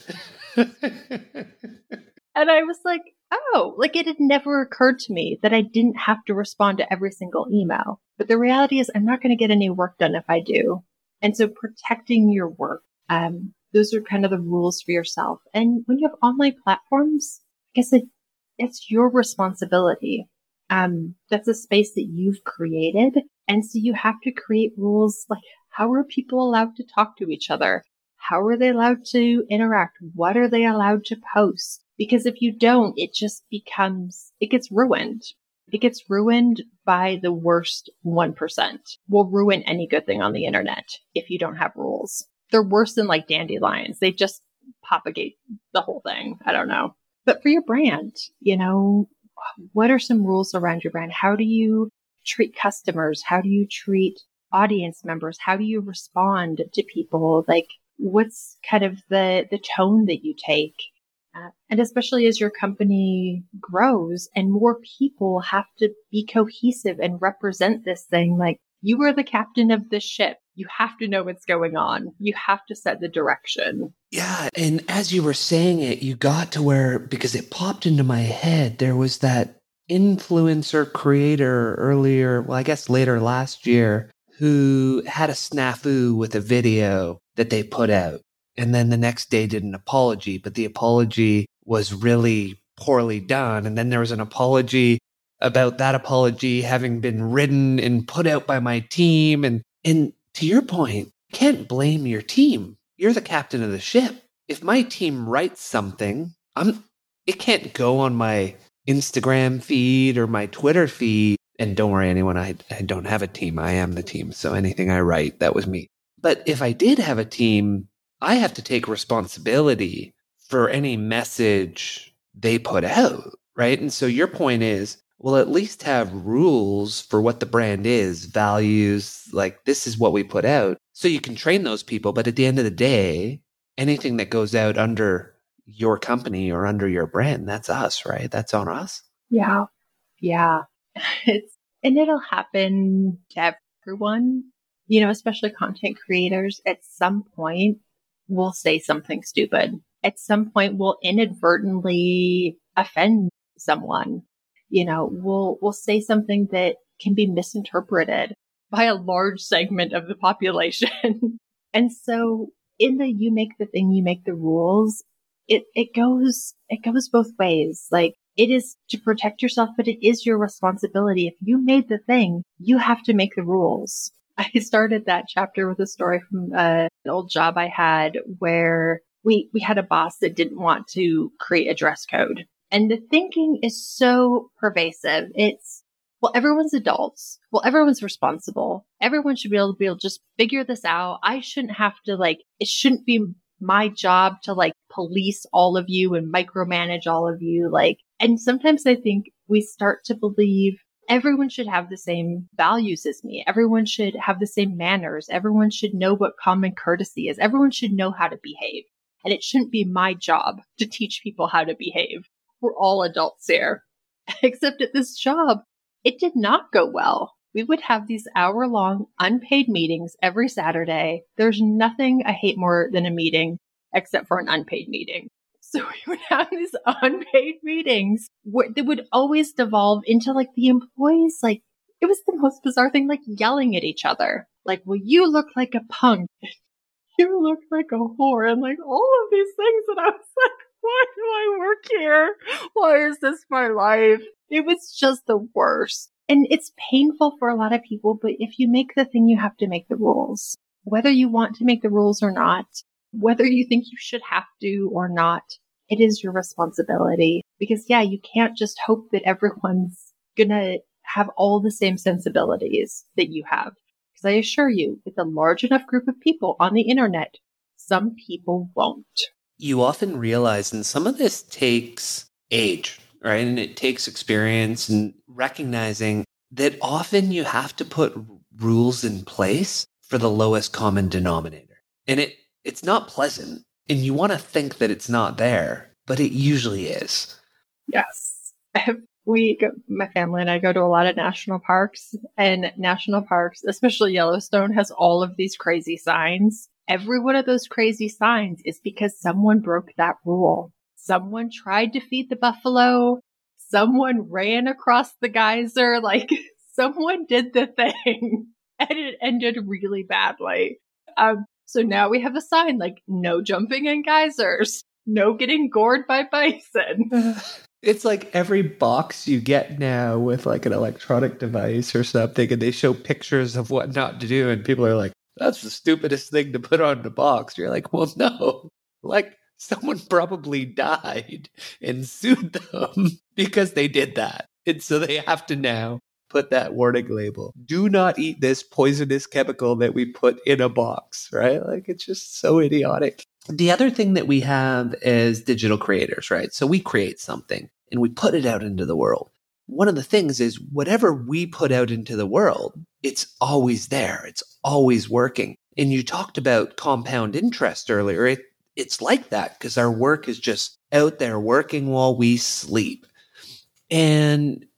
And I was like, oh, like it had never occurred to me that I didn't have to respond to every single email. But the reality is I'm not going to get any work done if I do. And so protecting your work, those are kind of the rules for yourself. And when you have online platforms, I guess it's your responsibility. That's a space that you've created. And so you have to create rules like, how are people allowed to talk to each other? How are they allowed to interact? What are they allowed to post? Because if you don't, it gets ruined. It gets ruined by the worst 1%. Will ruin any good thing on the internet if you don't have rules. They're worse than like dandelions. They just propagate the whole thing. I don't know. But for your brand, what are some rules around your brand? How do you treat customers? How do you treat audience members? How do you respond to people? Like, what's kind of the tone that you take? And especially as your company grows and more people have to be cohesive and represent this thing, like You are the captain of this ship. You have to know what's going on. You have to set the direction. Yeah. And as you were saying it, you got to where, because it popped into my head, there was that influencer creator earlier, well, I guess later last year, who had a snafu with a video that they put out. And then the next day did an apology, but the apology was really poorly done. And then there was an apology about that apology having been written and put out by my team. And to your point, can't blame your team. You're the captain of the ship. If my team writes something, it can't go on my Instagram feed or my Twitter feed. And don't worry, anyone, I don't have a team. I am the team. So anything I write, that was me. But if I did have a team, I have to take responsibility for any message they put out, right? And so your point is, we'll at least have rules for what the brand is, values, like this is what we put out. So you can train those people. But at the end of the day, anything that goes out under your company or under your brand, that's us, right? That's on us. Yeah. Yeah. And it'll happen to everyone, especially content creators. At some point, we'll say something stupid. At some point, we'll inadvertently offend someone. We'll say something that can be misinterpreted by a large segment of the population. And so in the you make the thing, you make the rules, it goes both ways. Like, it is to protect yourself, but it is your responsibility. If you made the thing, you have to make the rules. I started that chapter with a story from an old job I had where we had a boss that didn't want to create a dress code. And the thinking is so pervasive. It's, well, everyone's adults. Well, everyone's responsible. Everyone should be able to just figure this out. I shouldn't have to it shouldn't be my job to police all of you and micromanage all of you. And sometimes I think we start to believe everyone should have the same values as me. Everyone should have the same manners. Everyone should know what common courtesy is. Everyone should know how to behave. And it shouldn't be my job to teach people how to behave. We're all adults here. Except at this job, it did not go well. We would have these hour-long unpaid meetings every Saturday. There's nothing I hate more than a meeting except for an unpaid meeting. So we would have these unpaid meetings where they would always devolve into the employees, it was the most bizarre thing, yelling at each other. Well, you look like a punk. You look like a whore. And all of these things. And I was like, why do I work here? Why is this my life? It was just the worst. And it's painful for a lot of people, but if you make the thing, you have to make the rules. Whether you want to make the rules or not, whether you think you should have to or not, it is your responsibility. Because you can't just hope that everyone's gonna have all the same sensibilities that you have. Because I assure you, with a large enough group of people on the internet, some people won't. You often realize, and some of this takes age, right? And it takes experience and recognizing that often you have to put rules in place for the lowest common denominator. And it's not pleasant. And you want to think that it's not there, but it usually is. Yes. My family and I go to a lot of national parks, and national parks, especially Yellowstone, has all of these crazy signs. Every one of those crazy signs is because someone broke that rule. Someone tried to feed the buffalo. Someone ran across the geyser. Someone did the thing, and it ended really badly. So now we have a sign no jumping in geysers, no getting gored by bison. It's every box you get now with an electronic device or something, and they show pictures of what not to do, and people are like, that's the stupidest thing to put on the box. You're like, well, no. Someone probably died and sued them because they did that. And so they have to now put that warning label. Do not eat this poisonous chemical that we put in a box, right? It's just so idiotic. The other thing that we have as digital creators, right? So we create something and we put it out into the world. One of the things is whatever we put out into the world, it's always there. It's always working. And you talked about compound interest earlier. It's like that because our work is just out there working while we sleep. And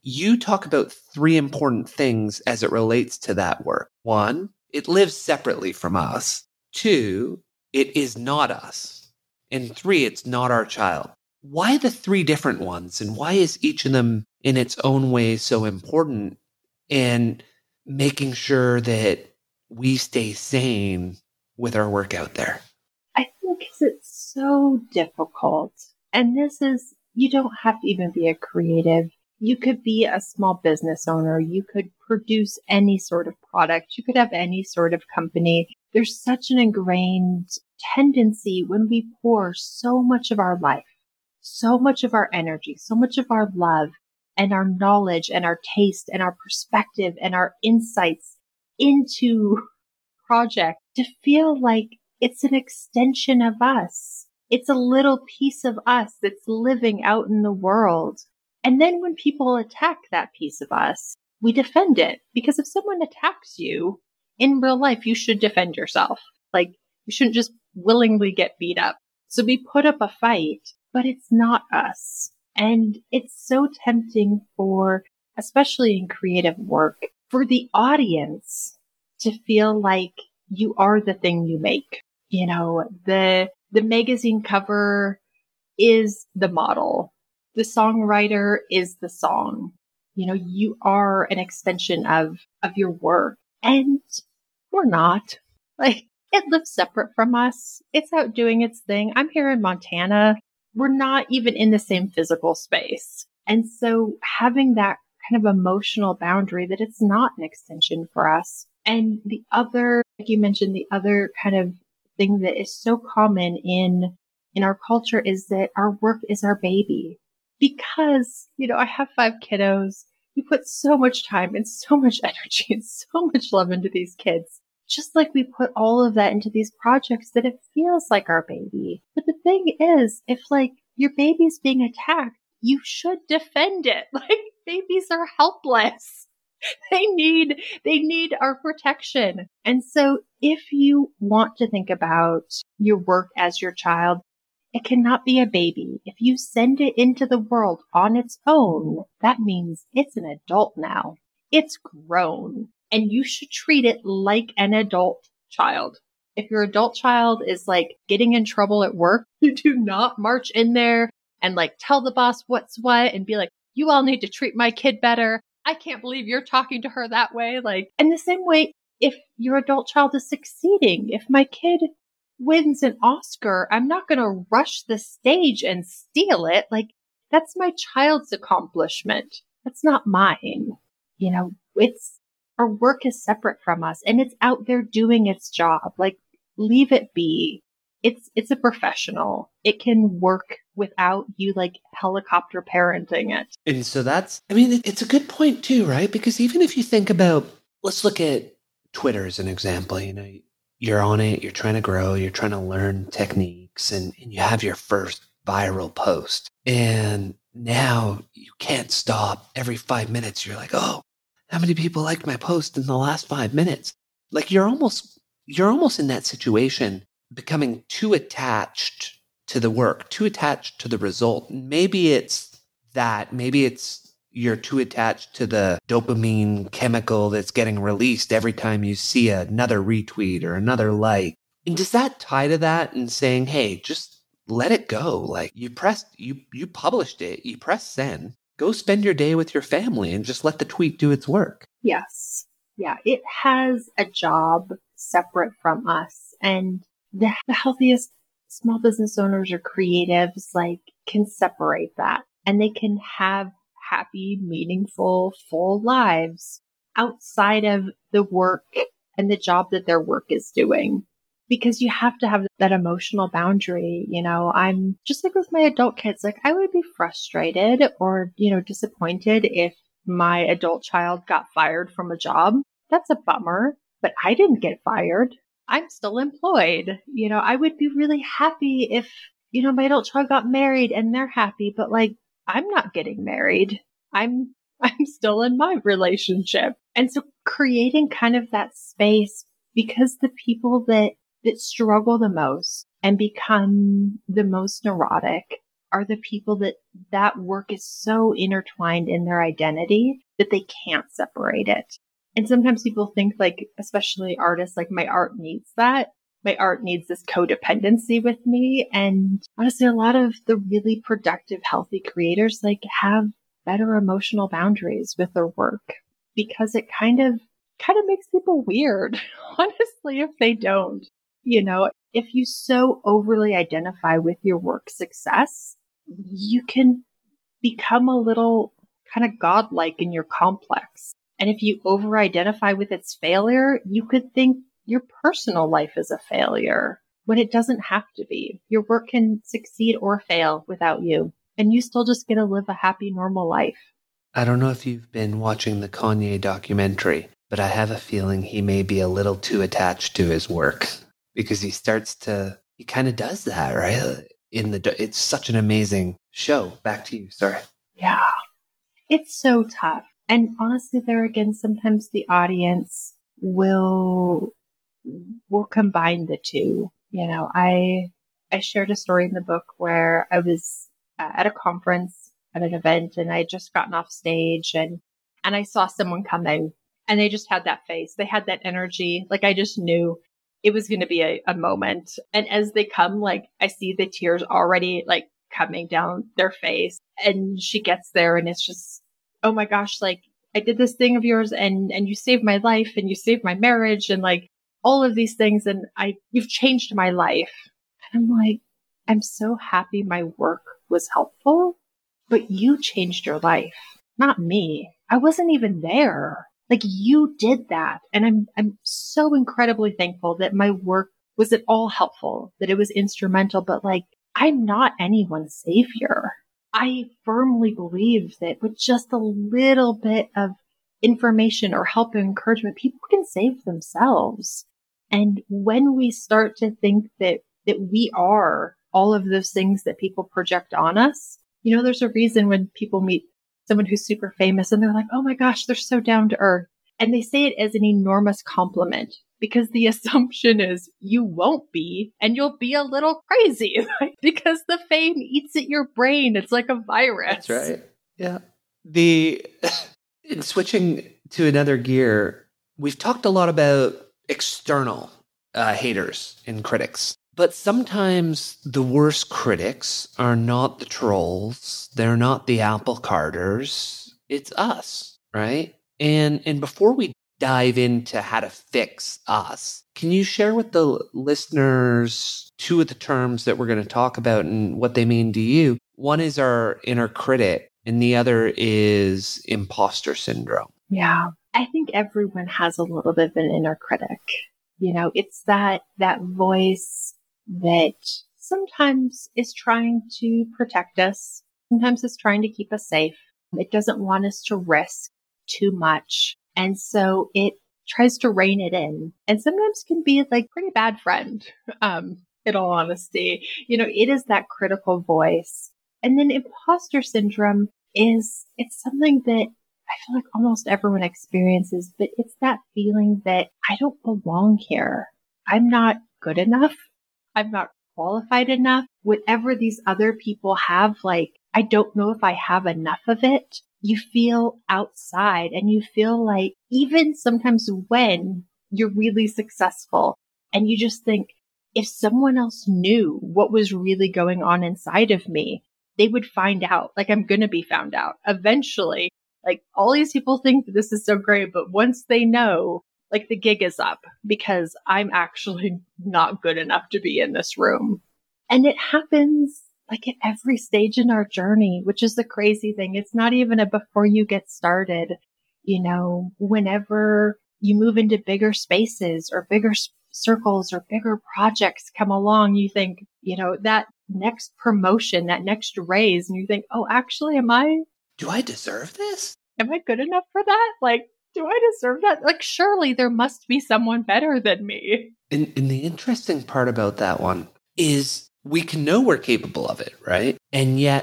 you talk about three important things as it relates to that work. One, it lives separately from us. Two, it is not us. And three, it's not our child. Why the three different ones? And why is each of them in its own way so important? And making sure that we stay sane with our work out there. I think because it's so difficult. And this is, you don't have to even be a creative. You could be a small business owner. You could produce any sort of product. You could have any sort of company. There's such an ingrained tendency when we pour so much of our life, so much of our energy, so much of our love and our knowledge and our taste and our perspective and our insights into project to feel like it's an extension of us. It's a little piece of us that's living out in the world. And then when people attack that piece of us, we defend it. Because if someone attacks you in real life, you should defend yourself. Like, you shouldn't just willingly get beat up. So we put up a fight, but it's not us. And it's so tempting for, especially in creative work, for the audience to feel like you are the thing you make. You know, the magazine cover is the model. The songwriter is the song. You know, you are an extension of your work. And we're not. Like, it lives separate from us. It's out doing its thing. I'm here in Montana. We're not even in the same physical space. And so having that kind of emotional boundary that it's not an extension for us. And the other, like you mentioned, the other kind of thing that is so common in our culture is that our work is our baby. Because, you know, I have 5 kiddos. We put so much time and so much energy and so much love into these kids. Just like we put all of that into these projects that it feels like our baby. But the thing is, if like your baby's being attacked, you should defend it. Like, babies are helpless. They need our protection. And so if you want to think about your work as your child, it cannot be a baby. If you send it into the world on its own, that means it's an adult now. It's grown. And you should treat it like an adult child. If your adult child is like getting in trouble at work, you do not march in there and like tell the boss what's what and be like, you all need to treat my kid better. I can't believe you're talking to her that way. Like, in the same way, if your adult child is succeeding, if my kid wins an Oscar, I'm not going to rush the stage and steal it. Like, that's my child's accomplishment. That's not mine. You know, our work is separate from us and it's out there doing its job. Like, leave it be. It's a professional. It can work without you like helicopter parenting it. And so it's a good point too, right? Because even if you think about, let's look at Twitter as an example, you know, you're on it, you're trying to grow, you're trying to learn techniques, and you have your first viral post. And now you can't stop. Every 5 minutes, you're like, oh, how many people liked my post in the last 5 minutes? Like, you're almost in that situation, becoming too attached to the work, too attached to the result. Maybe it's you're too attached to the dopamine chemical that's getting released every time you see another retweet or another like. And does that tie to that and saying, hey, just let it go? Like, you published it, you press send, go spend your day with your family and just let the tweet do its work. Yes. Yeah. It has a job separate from us. And the healthiest small business owners or creatives like can separate that, and they can have happy, meaningful, full lives outside of the work and the job that their work is doing. Because you have to have that emotional boundary. You know, I'm just like with my adult kids, like I would be frustrated or, you know, disappointed if my adult child got fired from a job. That's a bummer, but I didn't get fired. I'm still employed. You know, I would be really happy if, you know, my adult child got married and they're happy, but like, I'm not getting married. I'm still in my relationship. And so creating kind of that space, because the people that struggle the most and become the most neurotic are the people that work is so intertwined in their identity that they can't separate it. And sometimes people think like, especially artists, like my art needs that. My art needs this codependency with me. And honestly, a lot of the really productive, healthy creators like have better emotional boundaries with their work because it kind of makes people weird, honestly, if they don't. You know, if you so overly identify with your work success, you can become a little kind of godlike in your complex. And if you over identify with its failure, you could think your personal life is a failure when it doesn't have to be. Your work can succeed or fail without you, and you still just get to live a happy, normal life. I don't know if you've been watching the Kanye documentary, but I have a feeling he may be a little too attached to his work because he kind of does that, right? It's such an amazing show. Back to you. Sorry. Yeah. It's so tough. And honestly, there again, sometimes the audience will combine the two. You know, I shared a story in the book where I was at a conference at an event and I had just gotten off stage and I saw someone coming and they just had that face. They had that energy. Like I just knew it was going to be a moment. And as they come, like I see the tears already like coming down their face and she gets there and it's just, oh my gosh, like I did this thing of yours and you saved my life and you saved my marriage and like all of these things. And you've changed my life. And I'm like, I'm so happy my work was helpful, but you changed your life, not me. I wasn't even there. Like you did that. And I'm so incredibly thankful that my work was at all helpful, that it was instrumental, but like I'm not anyone's savior. I firmly believe that with just a little bit of information or help and encouragement, people can save themselves. And when we start to think that we are all of those things that people project on us, you know, there's a reason when people meet someone who's super famous and they're like, oh my gosh, they're so down to earth. And they say it as an enormous compliment because the assumption is you won't be and you'll be a little crazy because the fame eats at your brain. It's like a virus. That's right. Yeah. Switching to another gear, we've talked a lot about external haters and critics. But sometimes the worst critics are not the trolls. They're not the apple carters. It's us, right? And before we dive into how to fix us, can you share with the listeners two of the terms that we're going to talk about and what they mean to you? One is our inner critic, and the other is imposter syndrome. Yeah, I think everyone has a little bit of an inner critic. You know, it's that voice that sometimes is trying to protect us. Sometimes it's trying to keep us safe. It doesn't want us to risk too much. And so it tries to rein it in and sometimes can be like pretty bad friend. In all honesty, you know, it is that critical voice. And then imposter syndrome it's something that I feel like almost everyone experiences, but it's that feeling that I don't belong here. I'm not good enough. I'm not qualified enough. Whatever these other people have, like, I don't know if I have enough of it. You feel outside and you feel like even sometimes when you're really successful and you just think if someone else knew what was really going on inside of me, they would find out. Like I'm going to be found out eventually. Like all these people think that this is so great, but once they know, like the gig is up because I'm actually not good enough to be in this room. And it happens like at every stage in our journey, which is the crazy thing. It's not even a before you get started. You know, whenever you move into bigger spaces or bigger circles or bigger projects come along, you think, you know, that next promotion, that next raise, and you think, oh, actually, do I deserve this? Am I good enough for that? Like, do I deserve that? Like, surely there must be someone better than me. And the interesting part about that one is we can know we're capable of it, right? And yet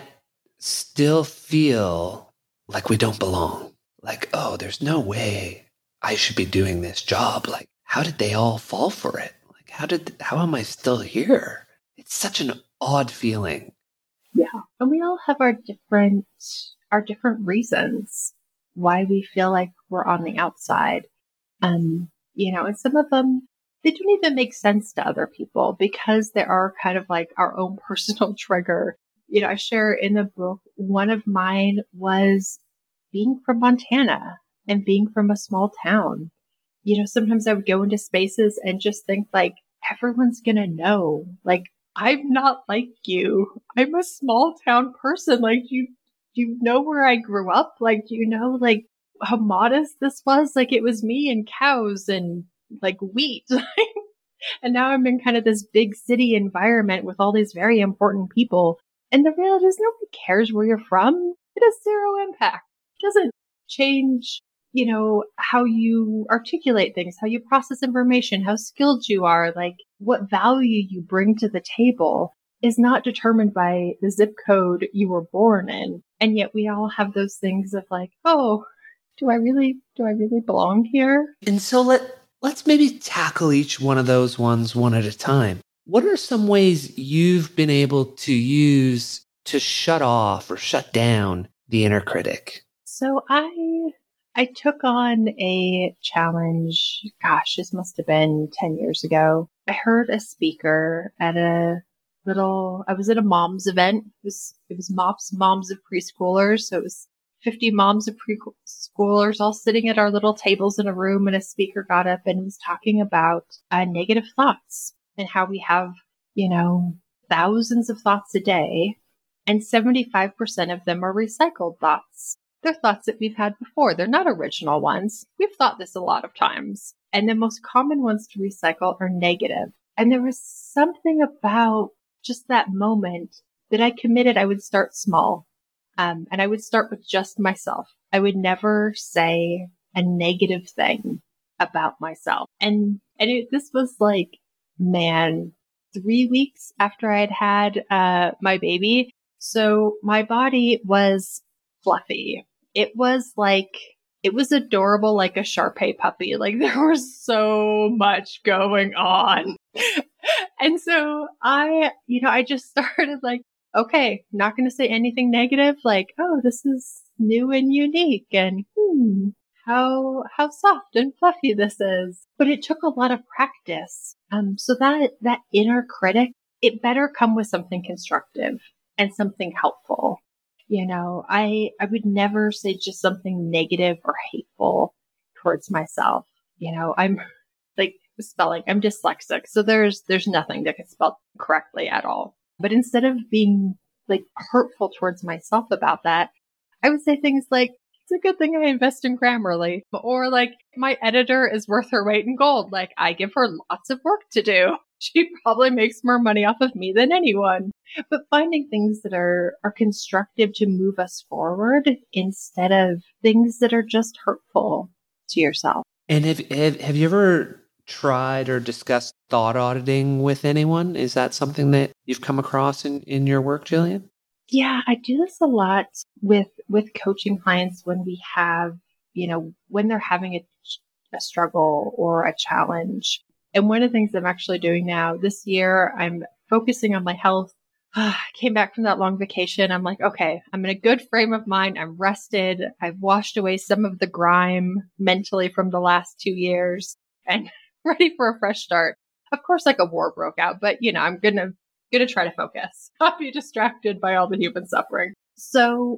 still feel like we don't belong. Like, oh, there's no way I should be doing this job. Like, how did they all fall for it? Like, how am I still here? It's such an odd feeling. Yeah. And we all have our different reasons why we feel like we're on the outside. And some of them, they don't even make sense to other people because they are kind of like our own personal trigger. I share in the book, one of mine was being from Montana and being from a small town. Sometimes I would go into spaces and just think like, everyone's going to know, like, I'm not like you. I'm a small town person. Like, do you know where I grew up? Like, do you know, like, how modest this was? Like, it was me and cows and like wheat. And now I'm in kind of this big city environment with all these very important people. And the reality is nobody cares where you're from. It has zero impact. It doesn't change, how you articulate things, how you process information, how skilled you are, like what value you bring to the table is not determined by the zip code you were born in. And yet we all have those things of like, oh, do I really belong here? And so let's maybe tackle each one of those ones one at a time. What are some ways you've been able to use to shut off or shut down the inner critic? So I took on a challenge. Gosh, this must have been 10 years ago. I heard a speaker at I was at a mom's event. It was moms of preschoolers. So it was 50 moms of preschoolers all sitting at our little tables in a room, and a speaker got up and was talking about negative thoughts and how we have, thousands of thoughts a day, and 75% of them are recycled thoughts. They're thoughts that we've had before. They're not original ones. We've thought this a lot of times. And the most common ones to recycle are negative. And there was something about just that moment that I committed I would start small. And I would start with just myself. I would never say a negative thing about myself. And this was like, 3 weeks after I'd had my baby. So my body was fluffy. It was adorable, like a Shar-Pei puppy. Like there was so much going on. And so I just started like, okay, not going to say anything negative. Like, oh, this is new and unique, and how soft and fluffy this is. But it took a lot of practice. So that inner critic, it better come with something constructive and something helpful. I would never say just something negative or hateful towards myself. I'm like spelling, I'm dyslexic. So there's nothing that can spell correctly at all. But instead of being like hurtful towards myself about that, I would say things like, it's a good thing I invest in Grammarly, or like, my editor is worth her weight in gold. Like, I give her lots of work to do. She probably makes more money off of me than anyone. But finding things that are constructive to move us forward instead of things that are just hurtful to yourself. And have you ever tried or discussed thought auditing with anyone? Is that something that you've come across in your work, Jillian? Yeah, I do this a lot with coaching clients when we have, when they're having a struggle or a challenge. And one of the things I'm actually doing now this year, I'm focusing on my health. I came back from that long vacation. I'm like, okay, I'm in a good frame of mind. I'm rested. I've washed away some of the grime mentally from the last 2 years and ready for a fresh start. Of course, like a war broke out, but I'm gonna try to focus, not be distracted by all the human suffering. So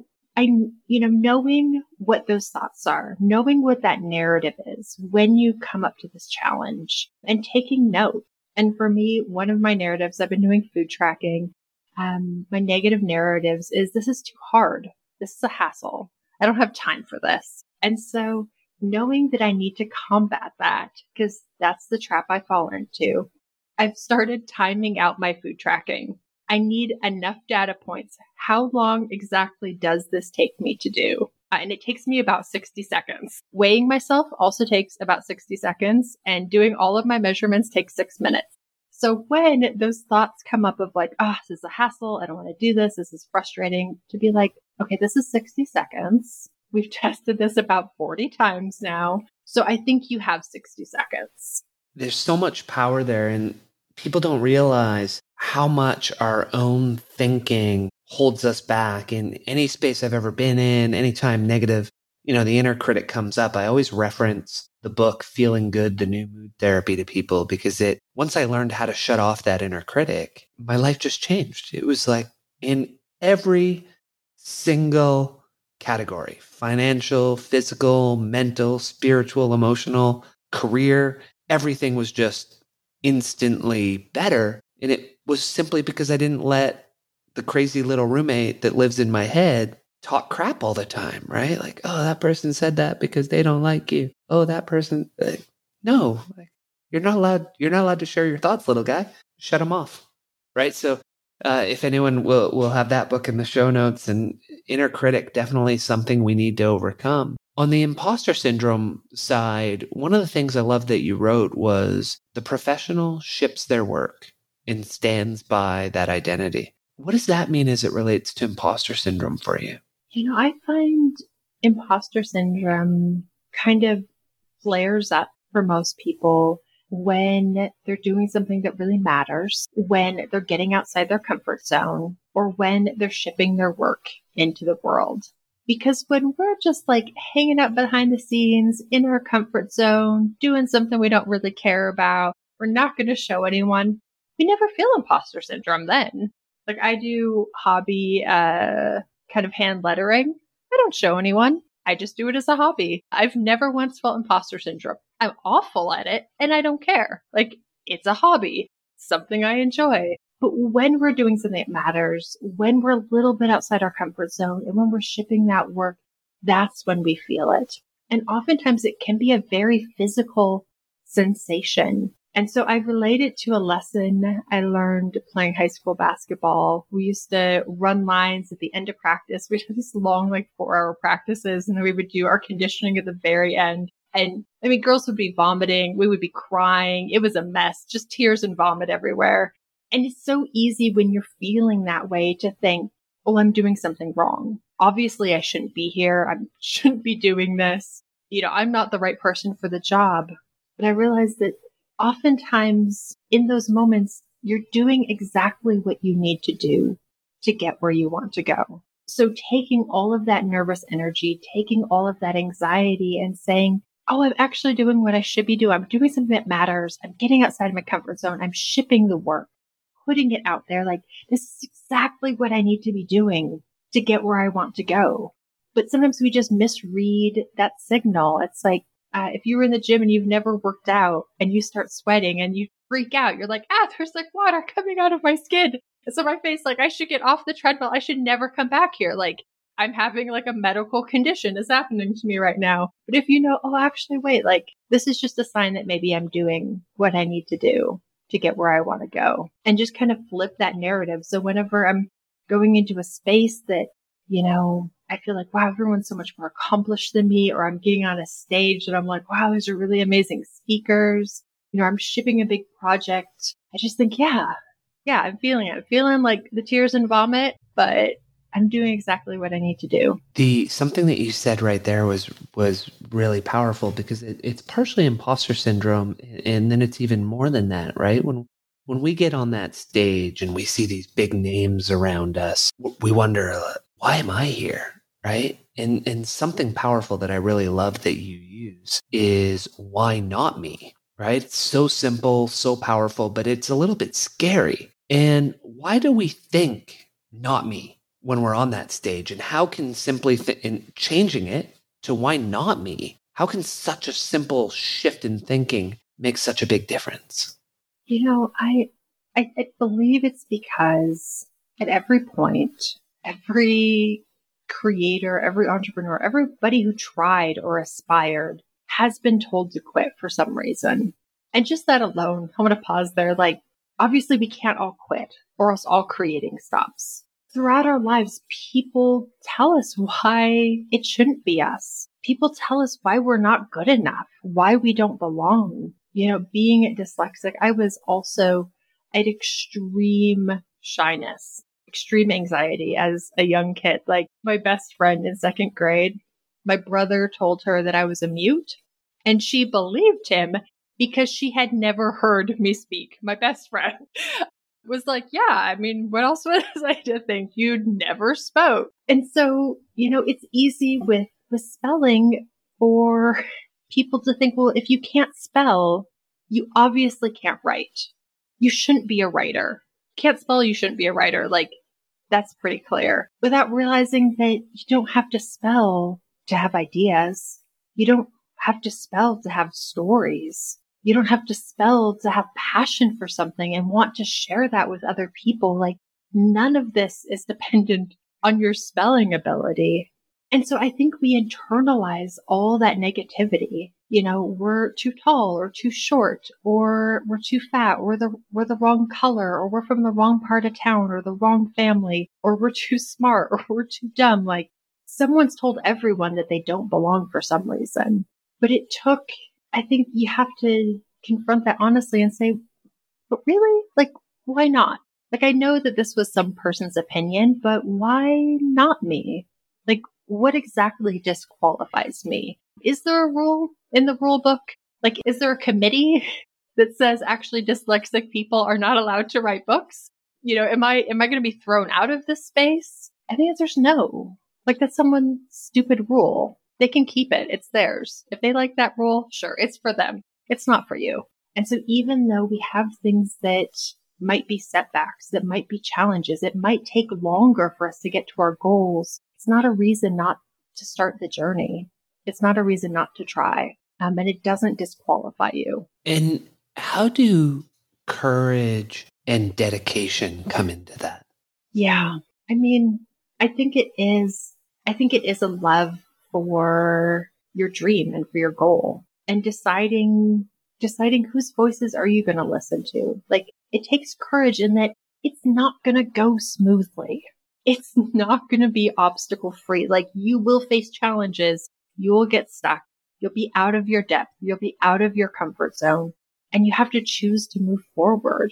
knowing what those thoughts are, knowing what that narrative is when you come up to this challenge, and taking note. And for me, one of my narratives, I've been doing food tracking. My negative narratives is, this is too hard. This is a hassle. I don't have time for this. And so knowing that I need to combat that, because that's the trap I fall into, I've started timing out my food tracking. I need enough data points. How long exactly does this take me to do? And it takes me about 60 seconds. Weighing myself also takes about 60 seconds, and doing all of my measurements takes 6 minutes. So when those thoughts come up of like, this is a hassle, I don't want to do this, this is frustrating, to be like, okay, this is 60 seconds. We've tested this about 40 times now. So I think you have 60 seconds. There's so much power there, and people don't realize how much our own thinking holds us back in any space I've ever been in, anytime negative, the inner critic comes up, I always reference the book Feeling Good, the New Mood Therapy to people, because once I learned how to shut off that inner critic, my life just changed. It was like in every single category, financial, physical, mental, spiritual, emotional, career, everything was just instantly better. And it was simply because I didn't let the crazy little roommate that lives in my head talk crap all the time, right? Like, oh, that person said that because they don't like you. Oh, that person, no, you're not allowed to share your thoughts, little guy. Shut them off, right? So, if anyone will have that book in the show notes, and inner critic, definitely something we need to overcome. On the imposter syndrome side, one of the things I love that you wrote was the professional ships their work and stands by that identity. What does that mean as it relates to imposter syndrome for you? I find imposter syndrome kind of flares up for most people when they're doing something that really matters, when they're getting outside their comfort zone, or when they're shipping their work into the world. Because when we're just like hanging out behind the scenes in our comfort zone, doing something we don't really care about, we're not going to show anyone, we never feel imposter syndrome then. Like I do hobby kind of hand lettering. I don't show anyone. I just do it as a hobby. I've never once felt imposter syndrome. I'm awful at it and I don't care. Like it's a hobby, something I enjoy. But when we're doing something that matters, when we're a little bit outside our comfort zone and when we're shipping that work, that's when we feel it. And oftentimes it can be a very physical sensation. And so I relate it to a lesson I learned playing high school basketball. We used to run lines at the end of practice. We'd have these long, 4-hour practices, and then we would do our conditioning at the very end. And I mean, girls would be vomiting. We would be crying. It was a mess, just tears and vomit everywhere. And it's so easy when you're feeling that way to think, oh, I'm doing something wrong. Obviously, I shouldn't be here. I shouldn't be doing this. I'm not the right person for the job. But I realized that oftentimes in those moments, you're doing exactly what you need to do to get where you want to go. So taking all of that nervous energy, taking all of that anxiety and saying, oh, I'm actually doing what I should be doing. I'm doing something that matters. I'm getting outside of my comfort zone. I'm shipping the work, putting it out there. Like, this is exactly what I need to be doing to get where I want to go. But sometimes we just misread that signal. It's like, if you were in the gym and you've never worked out and you start sweating and you freak out, you're like, there's water coming out of my skin. And so my face, I should get off the treadmill. I should never come back here. I'm having a medical condition is happening to me right now. But if actually wait, this is just a sign that maybe I'm doing what I need to do to get where I want to go, and just kind of flip that narrative. So whenever I'm going into a space that, I feel like, wow, everyone's so much more accomplished than me, or I'm getting on a stage and I'm like, wow, these are really amazing speakers. I'm shipping a big project. I just think, yeah, I'm feeling it. I'm feeling the tears and vomit, but I'm doing exactly what I need to do. Something that you said right there was really powerful, because it's partially imposter syndrome, and then it's even more than that, right? When we get on that stage and we see these big names around us, we wonder, why am I here? Right? And something powerful that I really love that you use is, why not me? Right? It's so simple, so powerful, but it's a little bit scary. And why do we think not me when we're on that stage? And how can simply in changing it to why not me? How can such a simple shift in thinking make such a big difference? I believe it's because at every point, every creator, every entrepreneur, everybody who tried or aspired has been told to quit for some reason. And just that alone, I want to pause there. Obviously we can't all quit, or else all creating stops. Throughout our lives, people tell us why it shouldn't be us. People tell us why we're not good enough, why we don't belong. Being dyslexic, I had extreme shyness, extreme anxiety as a young kid. My best friend in second grade, my brother told her that I was a mute, and she believed him because she had never heard me speak. My best friend. was like, yeah, I mean, what else was I to think? You never spoke. And so, it's easy with spelling for people to think, well, if you can't spell, you obviously can't write. You shouldn't be a writer. Can't spell, you shouldn't be a writer. Like, that's pretty clear. Without realizing that you don't have to spell to have ideas. You don't have to spell to have stories. You don't have to spell to have passion for something and want to share that with other people. Like, none of this is dependent on your spelling ability. And so I think we internalize all that negativity. We're too tall or too short, or we're too fat, or we're the wrong color, or we're from the wrong part of town, or the wrong family, or we're too smart, or we're too dumb. Like, someone's told everyone that they don't belong for some reason. But I think you have to confront that honestly and say, but really? Like, why not? Like, I know that this was some person's opinion, but why not me? Like, what exactly disqualifies me? Is there a rule in the rule book? Like, is there a committee that says actually dyslexic people are not allowed to write books? Am I going to be thrown out of this space? I think the answer's no. Like, that's someone's stupid rule. They can keep it. It's theirs. If they like that rule, sure, it's for them. It's not for you. And so even though we have things that might be setbacks, that might be challenges, it might take longer for us to get to our goals, it's not a reason not to start the journey. It's not a reason not to try. And it doesn't disqualify you. And how do courage and dedication come into that? Yeah. I mean, I think it is a love for your dream and for your goal, and deciding whose voices are you going to listen to. Like, it takes courage in that it's not going to go smoothly. It's not going to be obstacle free. Like, you will face challenges. You will get stuck. You'll be out of your depth. You'll be out of your comfort zone, and you have to choose to move forward.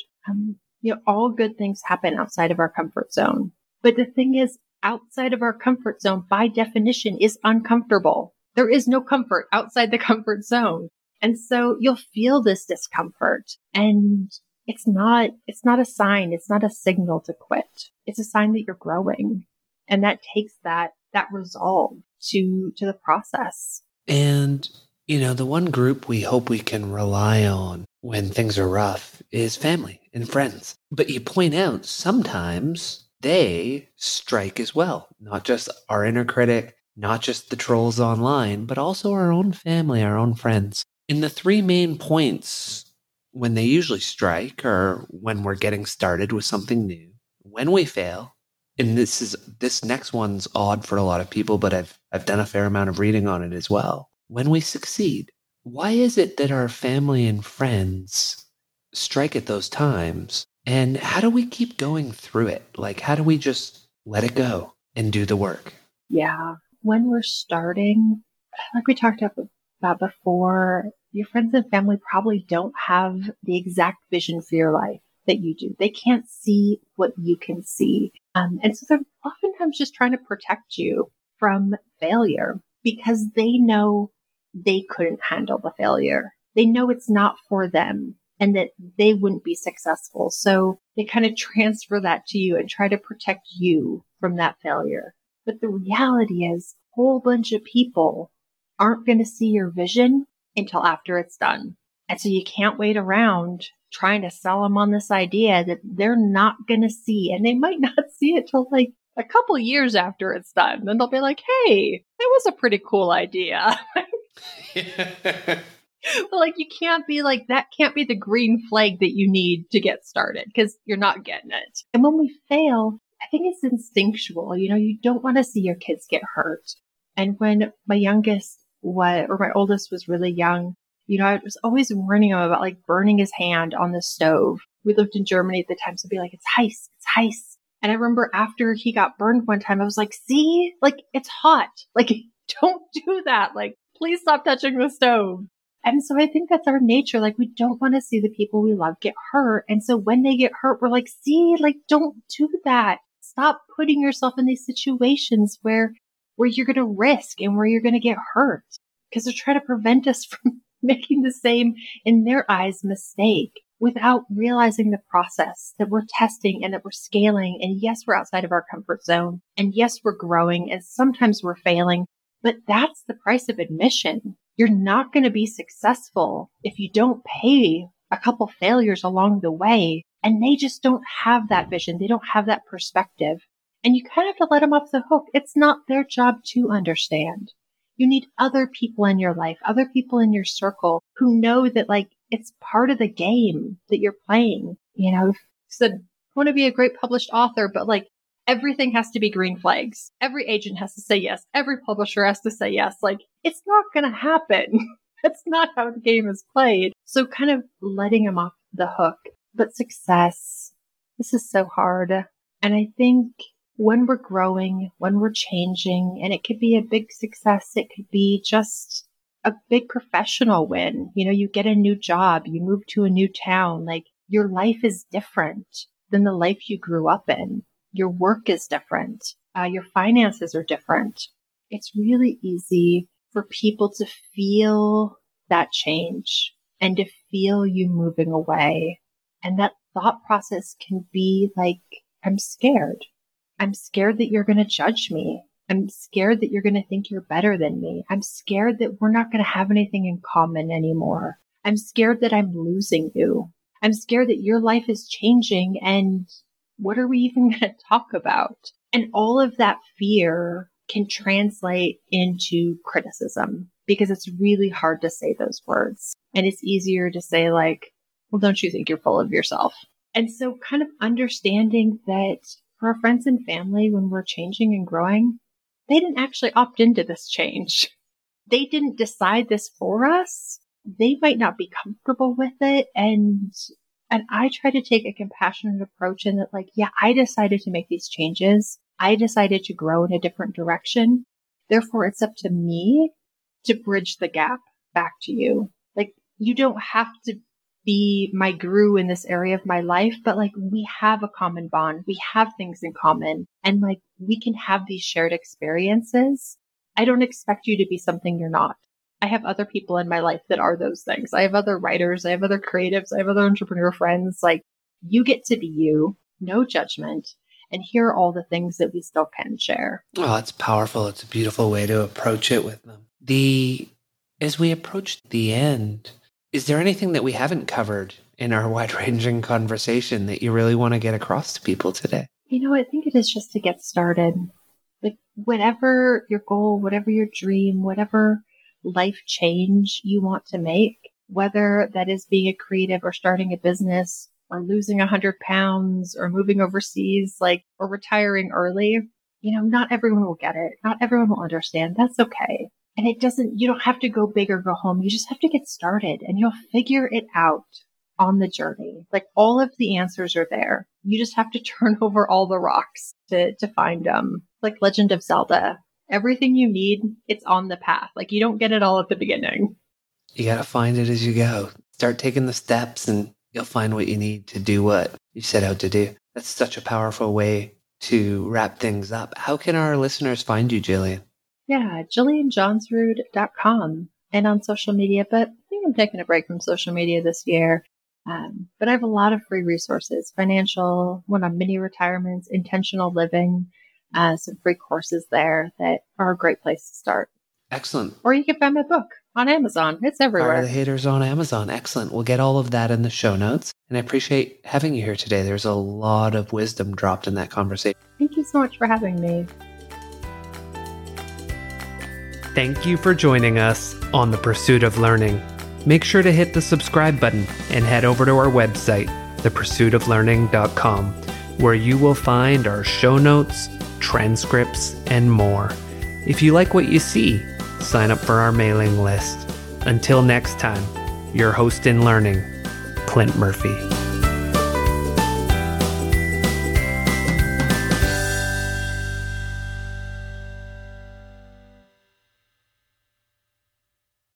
All good things happen outside of our comfort zone. But the thing is, outside of our comfort zone, by definition, is uncomfortable. There is no comfort outside the comfort zone. And so you'll feel this discomfort, and it's not a sign. It's not a signal to quit. It's a sign that you're growing. And that takes that resolve to the process. And, the one group we hope we can rely on when things are rough is family and friends. But you point out sometimes they strike as well. Not just our inner critic, not just the trolls online, but also our own family, our own friends. And the three main points when they usually strike are when we're getting started with something new, when we fail, and this next one's odd for a lot of people, but I've done a fair amount of reading on it as well. When we succeed. Why is it that our family and friends strike at those times? And how do we keep going through it? Like, how do we just let it go and do the work? Yeah. When we're starting, like we talked about before, your friends and family probably don't have the exact vision for your life that you do. They can't see what you can see. And so they're oftentimes just trying to protect you from failure because they know they couldn't handle the failure. They know it's not for them and that they wouldn't be successful. So they kind of transfer that to you and try to protect you from that failure. But the reality is a whole bunch of people aren't going to see your vision until after it's done. And so you can't wait around trying to sell them on this idea that they're not going to see. And they might not see it till like a couple years after it's done. Then they'll be like, hey, that was a pretty cool idea. But like, you can't be like, that can't be the green flag that you need to get started because you're not getting it. And when we fail, I think it's instinctual. You don't want to see your kids get hurt. And when my oldest was really young, I was always warning him about like burning his hand on the stove. We lived in Germany at the time. So I'd be like, it's heiß. And I remember after he got burned one time, I was like, see, like, it's hot. Like, don't do that. Like, please stop touching the stove. And so I think that's our nature. Like, we don't want to see the people we love get hurt. And so when they get hurt, we're like, see, like, don't do that. Stop putting yourself in these situations where you're going to risk and where you're going to get hurt, because they're trying to prevent us from making the same, in their eyes, mistake. without realizing the process that we're testing and that we're scaling. And yes, we're outside of our comfort zone. And yes, we're growing and sometimes we're failing, but that's the price of admission. You're not going to be successful if you don't pay a couple failures along the way. And they just don't have that vision. They don't have that perspective. And you kind of have to let them off the hook. It's not their job to understand. You need other people in your life, other people in your circle who know that like it's part of the game that you're playing. You know, said, I want to be a great published author, but like everything has to be green flags. Every agent has to say yes. Every publisher has to say yes. Like it's not going to happen. That's not how the game is played. So kind of letting them off the hook. But success, this is so hard. And I think when we're growing, when we're changing, and it could be a big success, it could be just a big professional win. You know, you get a new job, you move to a new town, like your life is different than the life you grew up in. Your work is different. Your finances are different. It's really easy for people to feel that change and to feel you moving away. And that thought process can be like, I'm scared. I'm scared that you're going to judge me. I'm scared that you're going to think you're better than me. I'm scared that we're not going to have anything in common anymore. I'm scared that I'm losing you. I'm scared that your life is changing. And what are we even going to talk about? And all of that fear can translate into criticism because it's really hard to say those words. And it's easier to say like, well, don't you think you're full of yourself? And so kind of understanding that for our friends and family, when we're changing and growing, they didn't actually opt into this change. They didn't decide this for us. They might not be comfortable with it. And I try to take a compassionate approach in that like, yeah, I decided to make these changes. I decided to grow in a different direction. Therefore, it's up to me to bridge the gap back to you. Like, you don't have to be my guru in this area of my life, but like we have a common bond. We have things in common and like we can have these shared experiences. I don't expect you to be something you're not. I have other people in my life that are those things. I have other writers. I have other creatives. I have other entrepreneur friends. Like you get to be you, no judgment. And here are all the things that we still can share. Oh, it's powerful. It's a beautiful way to approach it with them. As we approach the end, is there anything that we haven't covered in our wide-ranging conversation that you really want to get across to people today? You know, I think it is just to get started. Like whatever your goal, whatever your dream, whatever life change you want to make, whether that is being a creative or starting a business or losing 100 pounds or moving overseas, like, or retiring early, you know, not everyone will get it. Not everyone will understand. That's okay. And you don't have to go big or go home. You just have to get started and you'll figure it out on the journey. Like all of the answers are there. You just have to turn over all the rocks to find them. Like Legend of Zelda. Everything you need, it's on the path. Like you don't get it all at the beginning. You got to find it as you go. Start taking the steps and you'll find what you need to do what you set out to do. That's such a powerful way to wrap things up. How can our listeners find you, Jillian? Yeah, JillianJohnsrud.com and on social media, but I think I'm taking a break from social media this year. But I have a lot of free resources, financial, one on mini retirements, intentional living, some free courses there that are a great place to start. Excellent. Or you can find my book on Amazon. It's everywhere. Fire the Haters on Amazon. Excellent. We'll get all of that in the show notes. And I appreciate having you here today. There's a lot of wisdom dropped in that conversation. Thank you so much for having me. Thank you for joining us on The Pursuit of Learning. Make sure to hit the subscribe button and head over to our website, thepursuitoflearning.com, where you will find our show notes, transcripts, and more. If you like what you see, sign up for our mailing list. Until next time, your host in learning, Clint Murphy.